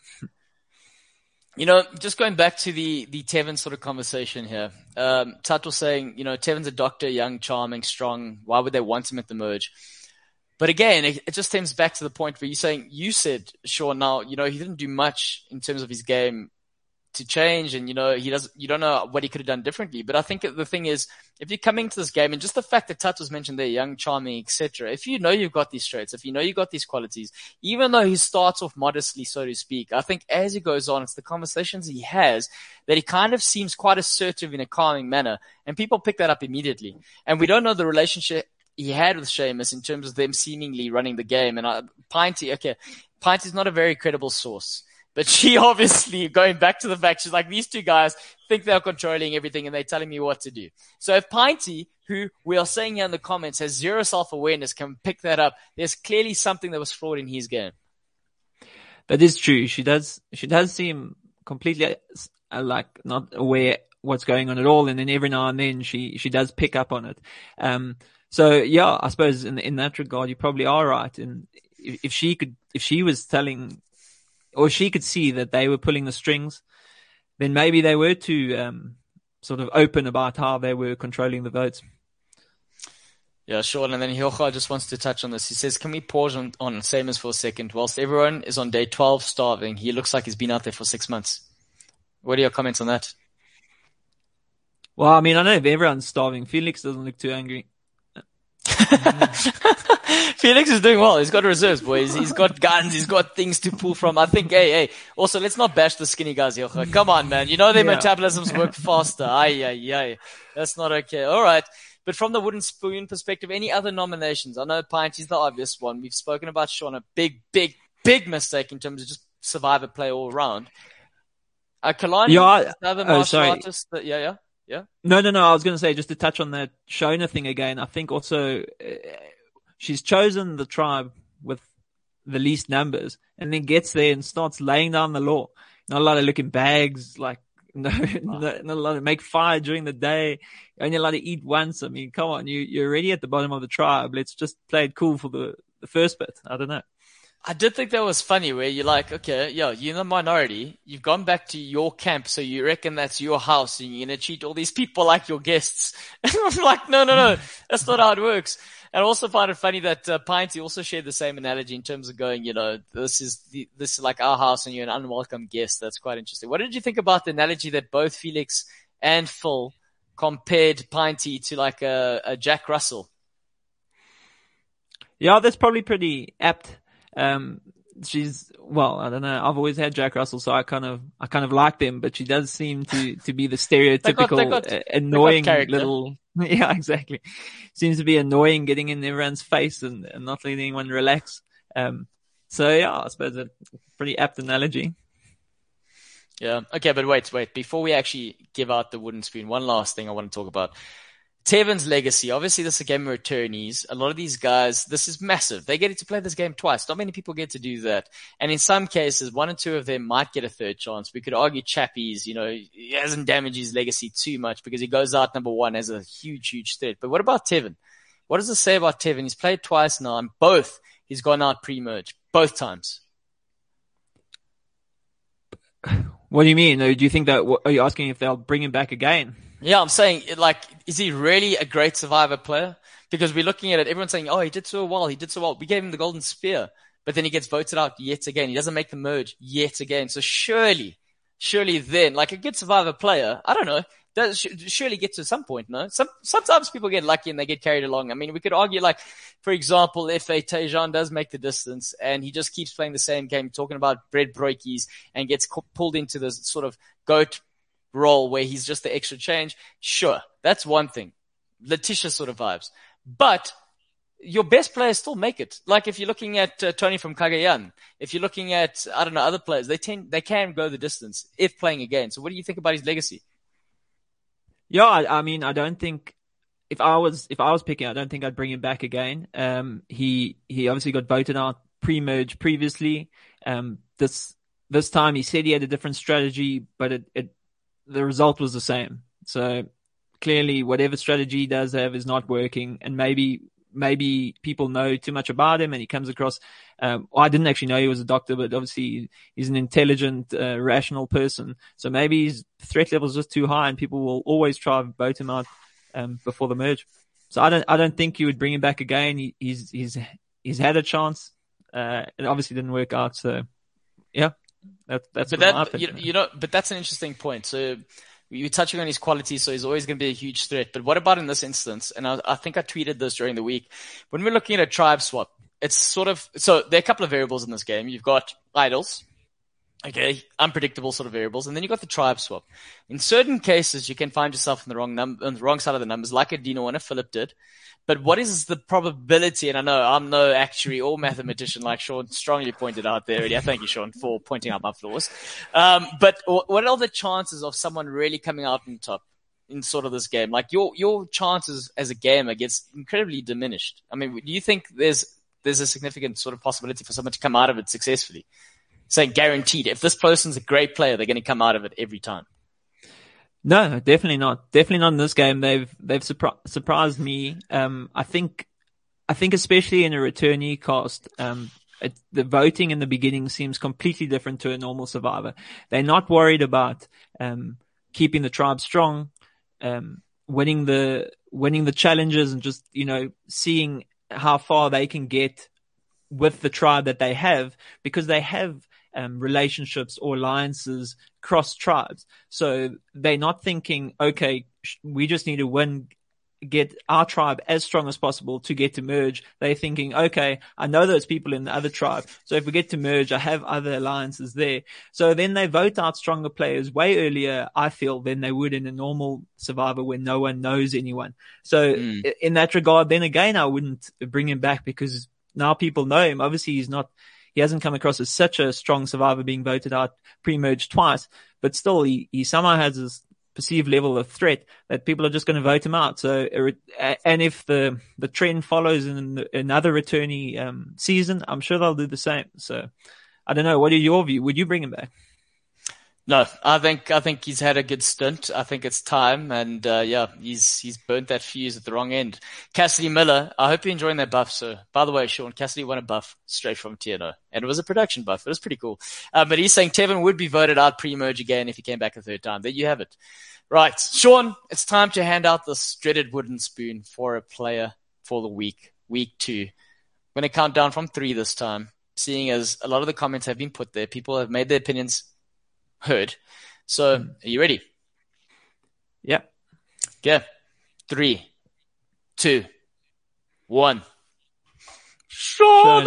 You know, just going back to the, the Tevin sort of conversation here, um, Tato saying, you know, Tevin's a doctor, young, charming, strong. Why would they want him at the merge? But again, it, it just stems back to the point where you're saying, you said, Sean, now, you know, he didn't do much in terms of his game to change, and you know he doesn't. You don't know what he could have done differently. But I think the thing is, if you're coming to this game, and just the fact that Tat was mentioned there, young, charming, et cetera. If you know you've got these traits, if you know you've got these qualities, even though he starts off modestly, so to speak, I think as he goes on, it's the conversations he has that he kind of seems quite assertive in a calming manner, and people pick that up immediately. And we don't know the relationship he had with Seamus in terms of them seemingly running the game. And I, Pinty, okay, Pinty's not a very credible source. But she obviously, going back to the fact, she's like, these two guys think they're controlling everything and they're telling me what to do. So if Pinty, who we are saying here in the comments, has zero self-awareness, can pick that up, there's clearly something that was flawed in his game. That is true. She does, she does seem completely uh, like not aware what's going on at all. And then every now and then she, she does pick up on it. Um, so yeah, I suppose in, in that regard, you probably are right. And if, if she could, if she was telling, or she could see that they were pulling the strings, then maybe they were too um, sort of open about how they were controlling the votes. Yeah, sure. And then Hilcha just wants to touch on this. He says, can we pause on, on Seamus for a second? Whilst everyone is on day twelve starving, he looks like he's been out there for six months. What are your comments on that? Well, I mean, I know if everyone's starving, Felix doesn't look too angry. Felix is doing well. He's got reserves, boys. He's got guns. He's got things to pull from. I think, hey, hey. Also, let's not bash the skinny guys here. Come on, man. You know their yeah. metabolisms work faster. Ay, ay, ay. That's not okay. All right. But from the wooden spoon perspective, any other nominations? I know Pinty's the obvious one. We've spoken about Sean, a big, big, big mistake in terms of just survivor play all around. Uh, Kalani, yeah, another oh, martial sorry. artist. That, yeah, yeah, yeah. No, no, no. I was going to say, just to touch on that Shona thing again, I think also uh, she's chosen the tribe with the least numbers and then gets there and starts laying down the law. Not allowed to look in bags, like, no, oh. not, not allowed to make fire during the day. Only allowed to eat once. I mean, come on, you, you're already at the bottom of the tribe. Let's just play it cool for the, the first bit. I don't know. I did think that was funny where you're like, okay, yeah, you're in the minority. You've gone back to your camp, so you reckon that's your house and you're going to treat all these people like your guests. And I'm like, no, no, no, that's not how it works. And I also find it funny that uh, Pinty also shared the same analogy in terms of going, you know, this is the, this is like our house and you're an unwelcome guest. That's quite interesting. What did you think about the analogy that both Felix and Phil compared Pinty to like a, a Jack Russell? Yeah, that's probably pretty apt. Um, she's, well, I don't know. I've always had Jack Russell, so I kind of, I kind of like them, but she does seem to, to be the stereotypical, they got, they got, uh, annoying little, yeah, exactly. Seems to be annoying getting in everyone's face and, and not letting anyone relax. Um, so yeah, I suppose a pretty apt analogy. Yeah. Okay. But wait, wait, before we actually give out the wooden spoon, one last thing I want to talk about. Tevin's legacy. Obviously, this is a game of returnees. A lot of these guys, this is massive. They get to play this game twice. Not many people get to do that. And in some cases, one or two of them might get a third chance. We could argue Chappie's, you know, he hasn't damaged his legacy too much because he goes out number one as a huge, huge threat. But what about Tevin? What does it say about Tevin? He's played twice now, and both he's gone out pre-merge. Both times. What do you mean? Do you think that, are you asking if they'll bring him back again? Yeah, I'm saying, like, is he really a great survivor player? Because we're looking at it, everyone's saying, oh, he did so well, he did so well. We gave him the golden spear, but then he gets voted out yet again. He doesn't make the merge yet again. So surely, surely then, like a good survivor player, I don't know, does surely get to some point, no? Some, sometimes people get lucky and they get carried along. I mean, we could argue, like, for example, if a Tejan does make the distance and he just keeps playing the same game, talking about bread broikies and gets co- pulled into this sort of goat role where he's just the extra change, sure, that's one thing. Letitia sort of vibes. But your best players still make it. Like if you're looking at uh, Tony from Cagayan, if you're looking at, I don't know, other players, they tend, they can go the distance if playing again. So what do you think about his legacy? Yeah, I, I mean, I don't think, if I was, if I was picking, I don't think I'd bring him back again. Um, he, he obviously got voted out pre-merge previously. Um, this, this time he said he had a different strategy, but it, it, the result was the same. So clearly whatever strategy he does have is not working, and maybe, maybe people know too much about him and he comes across, um, well, I didn't actually know he was a doctor, but obviously he's an intelligent, uh, rational person. So maybe his threat level is just too high and people will always try and vote him out, um, before the merge. So I don't, I don't think you would bring him back again. He, he's, he's, he's had a chance. Uh, it obviously didn't work out. So yeah. That, that's But what my that, you, opinion is. you know, but that's an interesting point. So you're touching on his qualities, so he's always going to be a huge threat. But what about in this instance? And I, I think I tweeted this during the week. When we're looking at a tribe swap, it's sort of, so there are a couple of variables in this game. You've got idols. Okay, unpredictable sort of variables, and then you got the tribe swap. In certain cases, you can find yourself on the wrong num- on the wrong side of the numbers, like a Dino and a Philip did. But what is the probability? And I know I'm no actuary or mathematician, like Sean strongly pointed out there. Yeah, thank you, Sean, for pointing out my flaws. Um, but what are the chances of someone really coming out on top in sort of this game? Like your your chances as a gamer gets incredibly diminished. I mean, do you think there's there's a significant sort of possibility for someone to come out of it successfully? Saying guaranteed, if this person's a great player, they're going to come out of it every time. No, definitely not. Definitely not in this game. They've they've surpri- surprised me. Um, I think, I think especially in a returnee cast, um, it, the voting in the beginning seems completely different to a normal survivor. They're not worried about um keeping the tribe strong, um, winning the winning the challenges, and just you know seeing how far they can get with the tribe that they have, because they have um, relationships or alliances cross tribes. So they're not thinking, okay, we just need to win, get our tribe as strong as possible to get to merge. They're thinking, okay, I know those people in the other tribe. So if we get to merge, I have other alliances there. So then they vote out stronger players way earlier, I feel, than they would in a normal survivor where no one knows anyone. So mm. in that regard, then again, I wouldn't bring him back, because now people know him. Obviously, he's not, he hasn't come across as such a strong survivor being voted out pre-merge twice, but still he, he somehow has this perceived level of threat that people are just going to vote him out. So, and if the, the trend follows in another returnee um, season, I'm sure they'll do the same. So I don't know. What are your view? Would you bring him back? No, I think I think he's had a good stint. I think it's time, and uh, yeah, he's he's burnt that fuse at the wrong end. Cassidy Miller, I hope you're enjoying that buff, sir. By the way, Sean, Cassidy won a buff straight from T N O, and it was a production buff. It was pretty cool. Um, but he's saying Tevin would be voted out pre-merge again if he came back a third time. There you have it. Right, Sean, it's time to hand out this dreaded wooden spoon for a player for the week, week two. I'm going to count down from three this time, seeing as a lot of the comments have been put there. People have made their opinions heard. So, are you ready? Yeah. Okay. Three, two, one. Sean!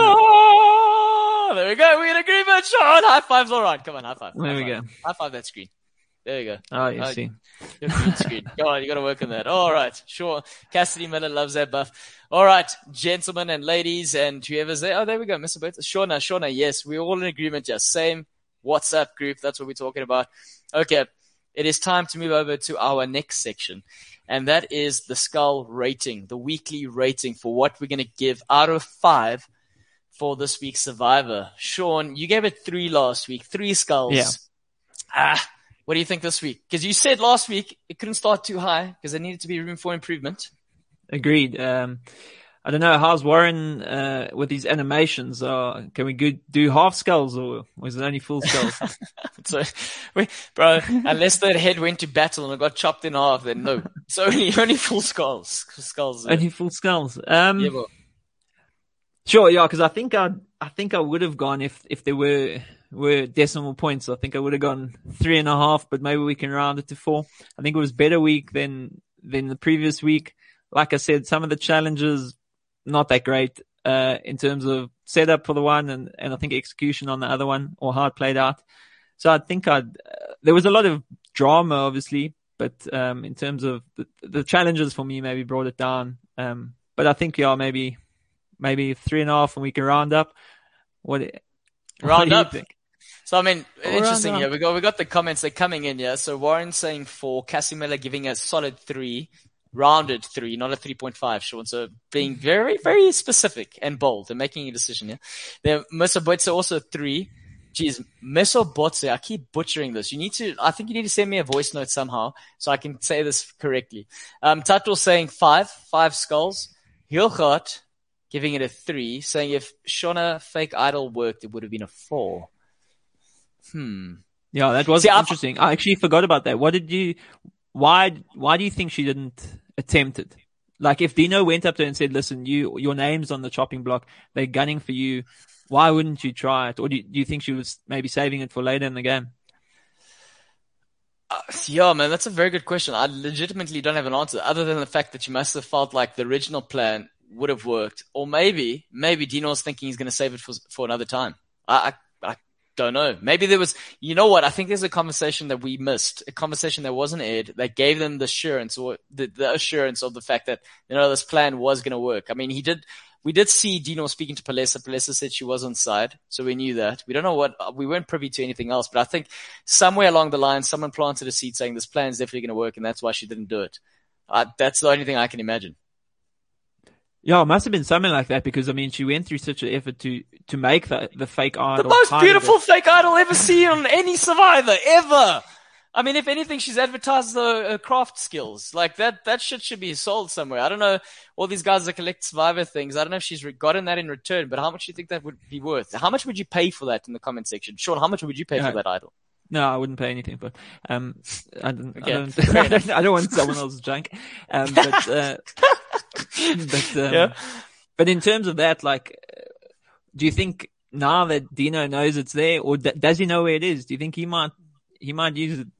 There we go. We're in agreement, Sean. High fives, all right. Come on, high five. There high we five. go. High five that screen. There you go. Oh, you uh, see. Green screen. Go on, you got to work on that. All right, sure. Cassidy Miller loves that buff. All right, gentlemen and ladies and whoever's there. Oh, there we go, Mister Booth. Shona, Shona, yes, we're all in agreement. Just same WhatsApp group. That's what we're talking about. Okay, it is time to move over to our next section, and that is the skull rating, the weekly rating for what we're going to give out of five for this week's Survivor. Sean, you gave it three last week, three skulls. Yeah. Ah. What do you think this week? Because you said last week it couldn't start too high because there needed to be room for improvement. Agreed. Um, I don't know. How's Warren uh, with these animations? Uh, can we go, do half skulls, or was it only full skulls? so, we, bro, unless that head went to battle and it got chopped in half, then no. It's only only full skulls. Skulls. Only full skulls. Um, yeah, well. Sure, yeah. Because I think I I think I would have gone if if there were. were decimal points. I think I would have gone three and a half, but maybe we can round it to four. I think it was better week than, than the previous week. Like I said, some of the challenges, not that great, uh, in terms of setup for the one and, and I think execution on the other one, or how it played out. So I think I'd, uh, there was a lot of drama, obviously, but, um, in terms of the, the challenges for me, maybe brought it down. Um, but I think, yeah, maybe, maybe three and a half and we can round up. What, round what up. Think? So, I mean, All interesting right, here. We got, we got the comments, they're coming in here. So Warren saying four, Cassie Miller giving a solid three, rounded three, not a three point five, Sean. So being very, very specific and bold and making a decision here. Then Mister Botse also three. Geez, Mister Botse, I keep butchering this. You need to, I think you need to send me a voice note somehow so I can say this correctly. Um, Tato saying five, five skulls. Hilgard giving it a three, saying if Shona Fake Idol worked, it would have been a four. Hmm. Yeah, that was See, interesting. I, I actually forgot about that. What did you, why, why do you think she didn't attempt it? Like if Dino went up to her and said, listen, you, your name's on the chopping block. They're gunning for you. Why wouldn't you try it? Or do you, do you think she was maybe saving it for later in the game? Uh, yeah, man, that's a very good question. I legitimately don't have an answer other than the fact that you must have felt like the original plan would have worked. Or maybe, maybe Dino's thinking he's going to save it for, for another time. I, I, I don't know. Maybe there was, you know what? I think there's a conversation that we missed, a conversation that wasn't aired that gave them the assurance or the, the assurance of the fact that, you know, this plan was going to work. I mean, he did, we did see Dino speaking to Palesa. Palesa said she was on side, so we knew that. We don't know what, we weren't privy to anything else, but I think somewhere along the line, someone planted a seed saying this plan is definitely going to work, and that's why she didn't do it. Uh, that's the only thing I can imagine. Yeah, it must have been something like that because, I mean, she went through such an effort to, to make the, the fake idol. The most beautiful fake idol ever seen on any Survivor, ever! I mean, if anything, she's advertised the uh, craft skills. Like that, that shit should be sold somewhere. I don't know. All these guys that collect Survivor things. I don't know if she's gotten that in return, but how much do you think that would be worth? How much would you pay for that in the comment section? Sean, how much would you pay Yeah. for that idol? No, I wouldn't pay anything for it. Um, I don't, Okay. I don't, I don't, I don't want someone else's junk. Um, but, uh, but, um, Yeah. but in terms of that, like, do you think now that Dino knows it's there, or d- does he know where it is? Do you think he might, he might use it?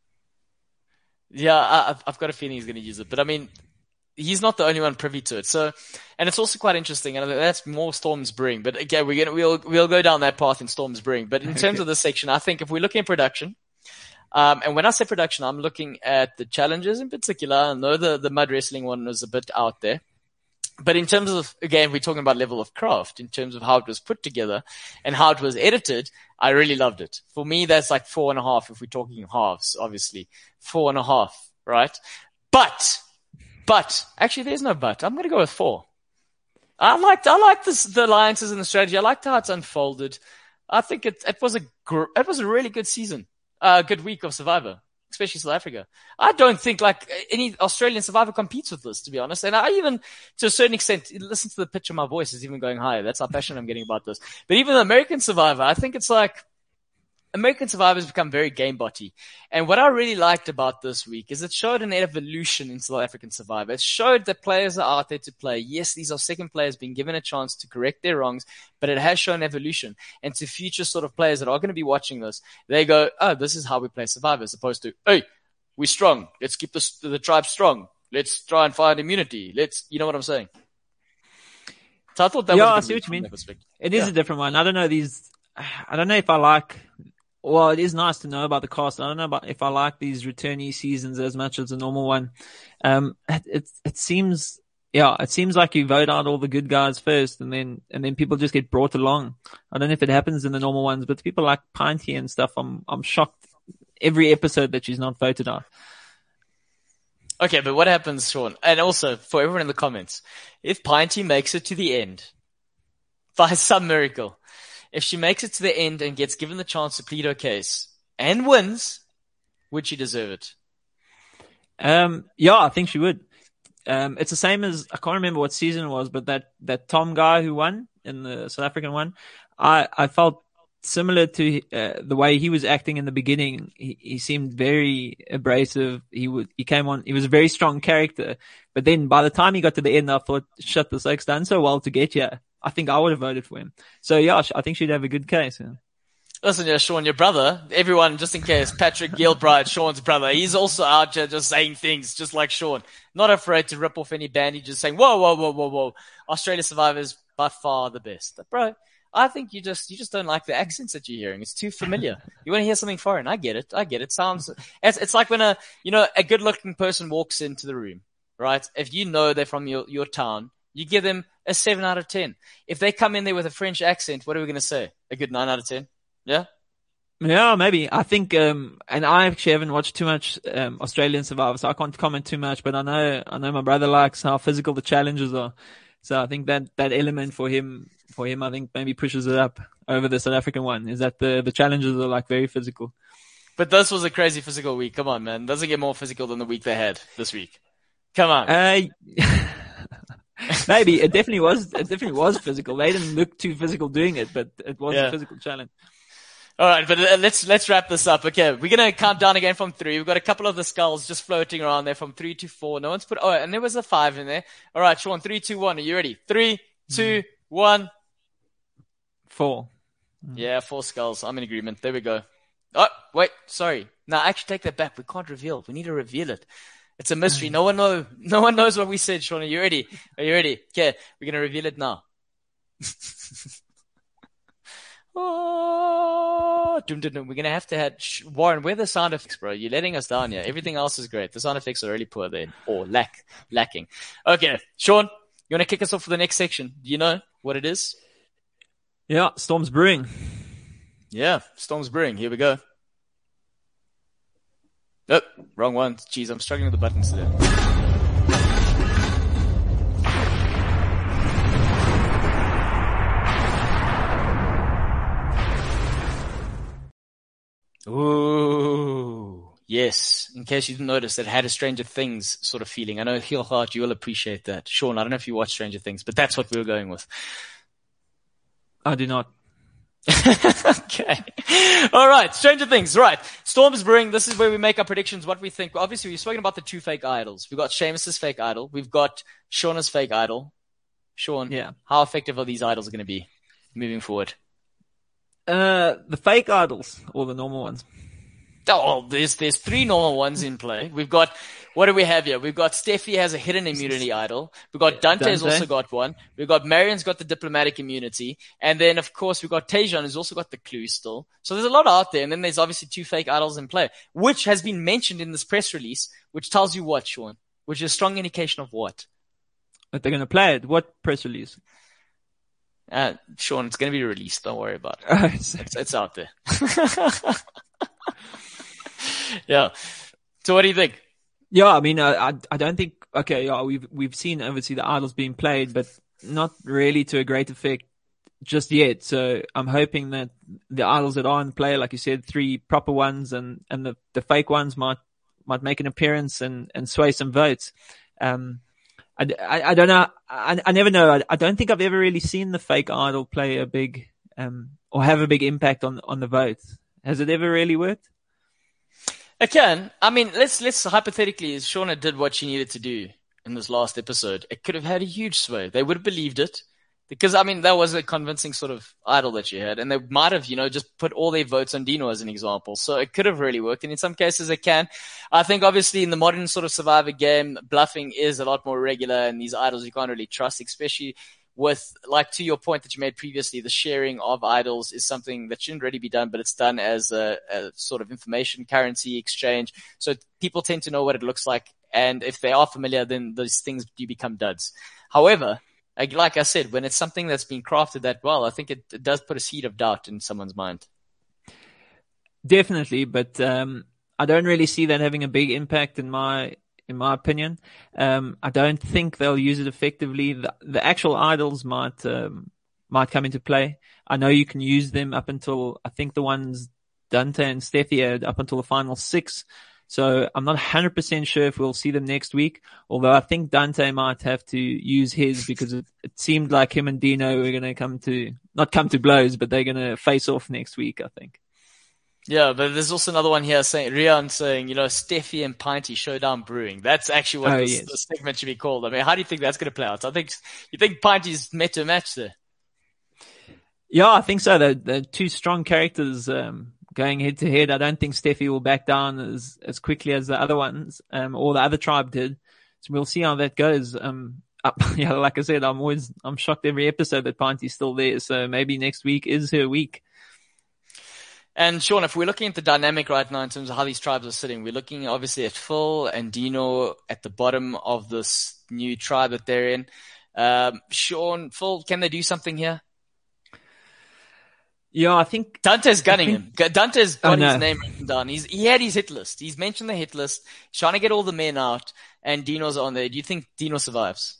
Yeah, I, I've- I've got a feeling he's going to use it. But I mean, he's not the only one privy to it. So, and it's also quite interesting. And that's more Storm's Bring. But again, we're going to, we'll, we'll go down that path in Storm's Bring. But in terms of this section, I think if we're looking at production, um, and when I say production, I'm looking at the challenges in particular. I know the, the mud wrestling one was a bit out there. But in terms of, again, we're talking about level of craft, in terms of how it was put together and how it was edited, I really loved it. For me, that's like four and a half if we're talking halves, obviously. Four and a half, right? But, but, actually there's no but. I'm going to go with four. I liked, I liked this, the alliances and the strategy. I liked how it's unfolded. I think it, it was a, gr- it was a really good season, a uh, good week of Survivor. Especially South Africa. I don't think like any Australian Survivor competes with this, to be honest. And I even, to a certain extent, listen to the pitch of my voice is even going higher. That's how passionate I'm getting about this. But even the American Survivor, I think it's like, American Survivor has become very game-botty. And what I really liked about this week is it showed an evolution in South African Survivor. It showed that players are out there to play. Yes, these are second players being given a chance to correct their wrongs, but it has shown evolution. And to future sort of players that are going to be watching this, they go, oh, this is how we play Survivor, as opposed to, hey, we're strong. Let's keep the, the tribe strong. Let's try and find immunity. Let's, you know what I'm saying? So I thought that Yeah, I was a see good what you week mean. from that perspective. It is Yeah. a different one. I don't know these, I don't know if I like, well, it is nice to know about the cast. I don't know about if I like these returnee seasons as much as the normal one. Um, it, it, it seems, yeah, it seems like you vote out all the good guys first and then, and then people just get brought along. I don't know if it happens in the normal ones, but people like Pinty and stuff, I'm, I'm shocked every episode that she's not voted out. Okay, but what happens, Sean? And also, for everyone in the comments, if Pinty makes it to the end, by some miracle, if she makes it to the end and gets given the chance to plead her case and wins, would she deserve it? Um, yeah, I think she would. Um, it's the same as, I can't remember what season it was, but that, that Tom guy who won in the South African one, I, I felt similar to uh, the way he was acting in the beginning. He, he seemed very abrasive. He would, he came on, he was a very strong character. But then by the time he got to the end, I thought, shit, this oak's done so well to get here. I think I would have voted for him. So yeah, I think she'd have a good case. Yeah. Listen, yeah, Sean, your brother, everyone, just in case, Patrick Gilbride, Sean's brother, he's also out here just saying things just like Sean. Not afraid to rip off any band. He's just saying, whoa, whoa, whoa, whoa, whoa. Australia Survivors by far the best. Bro, I think you just, you just don't like the accents that you're hearing. It's too familiar. You want to hear something foreign. I get it. I get it. Sounds, it's, it's like when a, you know, a good looking person walks into the room, right? If you know they're from your, your town, you give them a seven out of ten. If they come in there with a French accent, what are we going to say? A good nine out of ten? Yeah? Yeah, maybe. I think, um, and I actually haven't watched too much, um, Australian Survivor, so I can't comment too much, but I know, I know my brother likes how physical the challenges are. So I think that, that element for him, for him, I think maybe pushes it up over the South African one, is that the, the challenges are like very physical. But this was a crazy physical week. Come on, man. Doesn't get more physical than the week they had this week. Come on. Uh, maybe. It definitely was, it definitely was physical. They didn't look too physical doing it, but it was Yeah. a physical challenge. All right, but uh, let's let's wrap this up. Okay, we're gonna count down again from three. We've got a couple of the skulls just floating around there from three to four. No one's put. Oh, and there was a five in there. All right, Sean. Three, two, one. Are you ready? Three, two, one. Four. Yeah, four skulls. I'm in agreement. There we go. Oh, wait. Sorry. No, actually, take that back. We can't reveal. We need to reveal it. It's a mystery. No one know. No one knows what we said. Sean, are you ready? Are you ready? Okay, we're gonna reveal it now. Oh, dum, dum, dum. We're gonna have to have Warren. Where are the sound effects, bro? You're letting us down here. Everything else is great. The sound effects are really poor there, or lack lacking. Okay, Sean, you wanna kick us off for the next section? Do you know what it is? Yeah, Storm's Brewing. Yeah, Storm's Brewing. Here we go. Oh, wrong one. Jeez, I'm struggling with the buttons today. Ooh, yes. In case you didn't notice, it had a Stranger Things sort of feeling. I know, heel heart, you will appreciate that. Sean, I don't know if you watch Stranger Things, but that's what we were going with. I do not. Okay. All right. Stranger Things. Right. Storm's Brewing. This is where we make our predictions, what we think. Obviously, we've spoken about the two fake idols. We've got Seamus's fake idol. We've got Shauna's fake idol. Sean, yeah. How effective are these idols going to be moving forward? Uh, the fake idols or the normal ones? Oh, there's there's three normal ones in play. We've got, what do we have here? We've got Steffi has a hidden immunity idol. We've got Dante's Dante. also got one. We've got Marion's got the diplomatic immunity. And then, of course, we've got Taejon who's also got the clue still. So there's a lot out there. And then there's obviously two fake idols in play, which has been mentioned in this press release, which tells you what, Sean? Which is a strong indication of what? That they're going to play it. What press release? Uh, Sean, it's going to be released. Don't worry about it. it's, it's out there. Yeah. So what do you think? Yeah, I mean, I, I I don't think. Okay, yeah, we've we've seen obviously the idols being played, but not really to a great effect just yet. So I'm hoping that the idols that are in play, like you said, three proper ones and and the the fake ones might might make an appearance and and sway some votes. Um, I, I, I don't know. I I never know. I, I don't think I've ever really seen the fake idol play a big um or have a big impact on on the vote. Has it ever really worked? It can. I mean, let's, let's hypothetically, as Shauna did what she needed to do in this last episode, it could have had a huge sway. They would have believed it because, I mean, that was a convincing sort of idol that she had, and they might have, you know, just put all their votes on Dino as an example. So it could have really worked. And in some cases it can. I think obviously in the modern sort of Survivor game, bluffing is a lot more regular, and these idols you can't really trust, especially with, like, to your point that you made previously, the sharing of idols is something that shouldn't really be done, but it's done as a, a sort of information currency exchange. So people tend to know what it looks like. And if they are familiar, then those things do become duds. However, like, like I said, when it's something that's been crafted that well, I think it, it does put a seed of doubt in someone's mind. Definitely. But, um, I don't really see that having a big impact in my, in my opinion. Um, I don't think they'll use it effectively. The, the actual idols might, um, might come into play. I know you can use them up until, I think the ones Dante and Steffi had up until the final six. So I'm not one hundred percent sure if we'll see them next week, although I think Dante might have to use his because it, it seemed like him and Dino were going to come to, not come to blows, but they're going to face off next week, I think. Yeah, but there's also another one here saying, Rian saying, you know, Steffi and Pinty Showdown Brewing. That's actually what oh, this, yes. this segment should be called. I mean, how do you think that's going to play out? I think, you think Pinty's met to match there? Yeah, I think so. They're, they're two strong characters, um, going head to head. I don't think Steffi will back down as, as quickly as the other ones, um, or the other tribe did. So we'll see how that goes. Um, uh, yeah, like I said, I'm always, I'm shocked every episode that Pinty's still there. So maybe next week is her week. And Sean, if we're looking at the dynamic right now in terms of how these tribes are sitting, we're looking obviously at Phil and Dino at the bottom of this new tribe that they're in. Um, Sean, Phil, can they do something here? Yeah, I think Dante's gunning think, him. Dante's got oh, no. his name written down. He's, he had his hit list. He's mentioned the hit list. He's trying to get all the men out, and Dino's on there. Do you think Dino survives?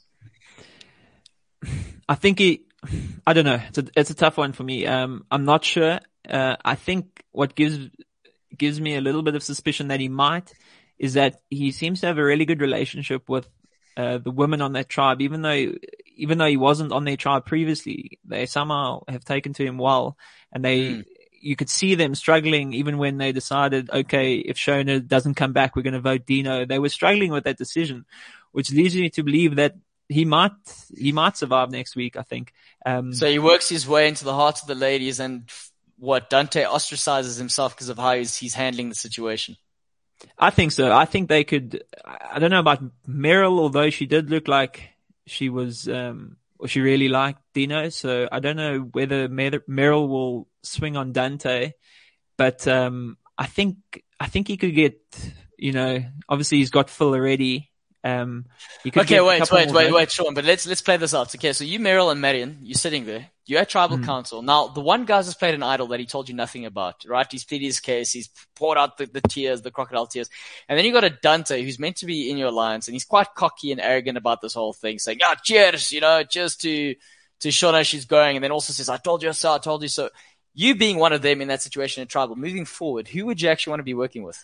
I think he, I don't know. It's a, it's a tough one for me. Um, I'm not sure. Uh, I think what gives, gives me a little bit of suspicion that he might is that he seems to have a really good relationship with, uh, the women on that tribe, even though, even though he wasn't on their tribe previously, they somehow have taken to him well, and they, mm. you could see them struggling even when they decided, okay, if Shona doesn't come back, we're going to vote Dino. They were struggling with that decision, which leads me to believe that he might, he might survive next week, I think. Um, so he works his way into the hearts of the ladies, and what, Dante ostracizes himself because of how he's, he's handling the situation. I think so. I think they could, I don't know about Meryl, although she did look like she was, um, or she really liked Dino. So I don't know whether Mer- Meryl will swing on Dante, but, um, I think, I think he could get, you know, obviously he's got Phil already. Um, he could okay, get a wait, couple wait, more wait, votes. wait, Sean, but let's, let's play this out. Okay, so you, Meryl and Marion, you're sitting there. You're at Tribal Mm. Council. Now, the one guy's just played an idol that he told you nothing about, right? He's pleaded his case. He's poured out the, the tears, the crocodile tears. And then you got a Dante who's meant to be in your alliance, and he's quite cocky and arrogant about this whole thing, saying, "Ah, cheers, you know, cheers to, to Shona, she's going." And then also says, "I told you so, I told you so." You being one of them in that situation in Tribal, moving forward, who would you actually want to be working with?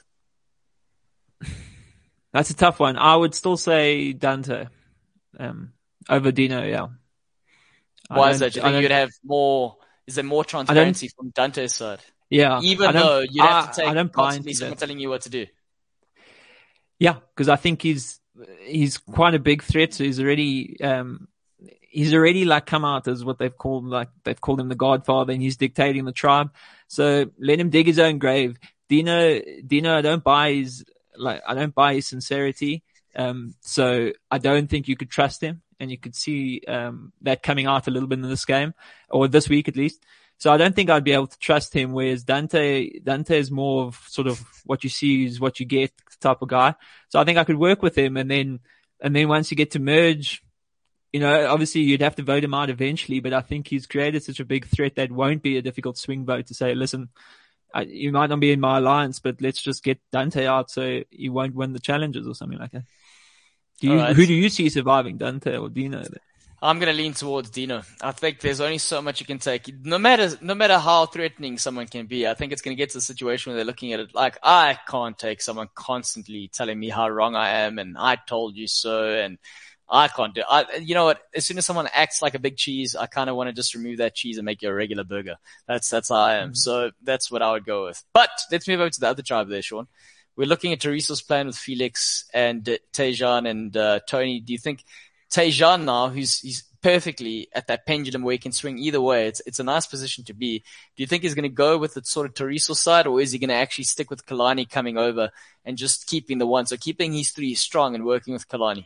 That's a tough one. I would still say Dante, um, over Dino, yeah. I Why is don't- that? Do you I think don't- you'd have more, is there more transparency from Dante's side? Yeah. Even I don't- though you'd have to I- take I don't buy constantly into someone that. telling you what to do. Yeah, because I think he's he's quite a big threat. So he's already um he's already like come out as what they've called like they've called him the Godfather, and he's dictating the tribe. So let him dig his own grave. Dino, Dino, I don't buy his like I don't buy his sincerity. Um, so I don't think you could trust him, and you could see um that coming out a little bit in this game or this week at least. So I don't think I'd be able to trust him, whereas Dante, Dante is more of sort of what you see is what you get type of guy. So I think I could work with him, and then, and then once you get to merge, you know, obviously you'd have to vote him out eventually, but I think he's created such a big threat that won't be a difficult swing vote to say, listen, I, you might not be in my alliance, but let's just get Dante out so you won't win the challenges or something like that. Do you, Right. Who do you see surviving, Dante or Dino? Then? I'm going to lean towards Dino. I think there's only so much you can take. No matter, no matter how threatening someone can be, I think it's going to get to a situation where they're looking at it like, I can't take someone constantly telling me how wrong I am and I told you so, and I can't do it. I, you know what? As soon as someone acts like a big cheese, I kind of want to just remove that cheese and make you a regular burger. That's, that's how I am. Mm-hmm. So that's what I would go with. But let's move over to the other tribe there, Sean. We're looking at Teresa's plan with Felix and uh, Tejan and uh, Tony. Do you think Tejan now, who's he's perfectly at that pendulum where he can swing either way, it's it's a nice position to be. Do you think he's going to go with the sort of Teresa side, or is he going to actually stick with Kalani coming over and just keeping the one? So keeping his three strong and working with Kalani.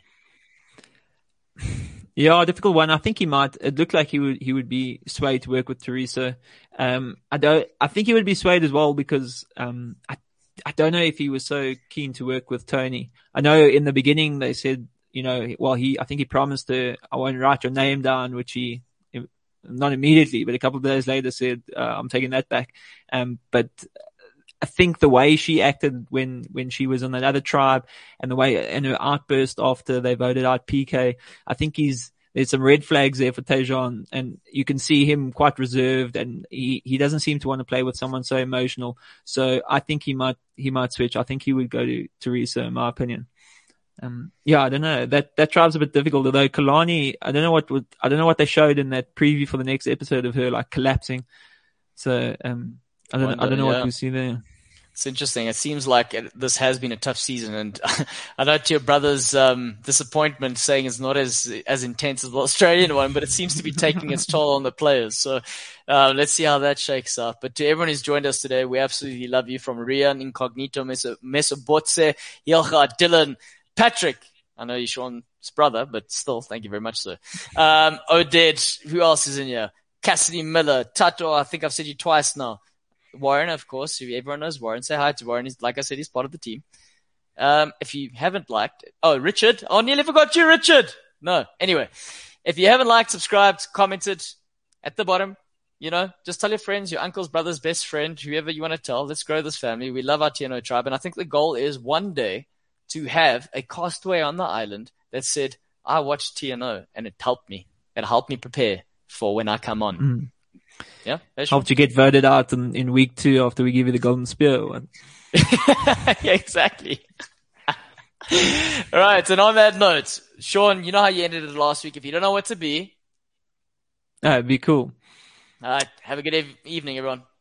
Yeah, difficult one. I think he might. It looked like he would he would be swayed to work with Teresa. Um, I don't. I think he would be swayed as well because um, I I don't know if he was so keen to work with Tony. I know in the beginning they said, you know, well, he, I think he promised her, I won't write your name down, which he, not immediately, but a couple of days later said, uh, I'm taking that back. Um, but I think the way she acted when, when she was on that other tribe and the way, and her outburst after they voted out P K, I think he's, there's some red flags there for Tejan, and you can see him quite reserved, and he, he doesn't seem to want to play with someone so emotional. So I think he might, he might switch. I think he would go to Teresa, in my opinion. Um, yeah, I don't know. That, that tribe's a bit difficult, although Kalani, I don't know what would, I don't know what they showed in that preview for the next episode of her, like, collapsing. So, um, I don't, Wonder, I don't know yeah. what we see there. It's interesting. It seems like it, this has been a tough season, and I know to your brother's um, disappointment, saying it's not as as intense as the Australian one, but it seems to be taking its toll on the players. So uh, let's see how that shakes out. But to everyone who's joined us today, we absolutely love you. From Rian, Incognito, Mesobotse, Yelcha, Dylan, Patrick. I know you're Sean's brother, but still, thank you very much, sir. Um, Oded, who else is in here? Cassidy Miller, Tato. I think I've said you twice now. Warren, of course, who everyone knows Warren. Say hi to Warren. He's, like I said, he's part of the team. Um, if you haven't liked, oh, Richard. Oh, nearly forgot you, Richard. No. Anyway, if you haven't liked, subscribed, commented at the bottom, you know, just tell your friends, your uncle's brother's best friend, whoever you want to tell. Let's grow this family. We love our T N O tribe. And I think the goal is one day to have a castaway on the island that said, I watched T N O and it helped me. It helped me prepare for when I come on. Mm. Yeah. Helped you get voted out in, in week two after we give you the golden spear. Yeah, exactly. All right. And on that note, Sean, you know how you ended it last week. If you don't know what to be, Ah, it'd be cool. all right. Have a good ev- evening, everyone.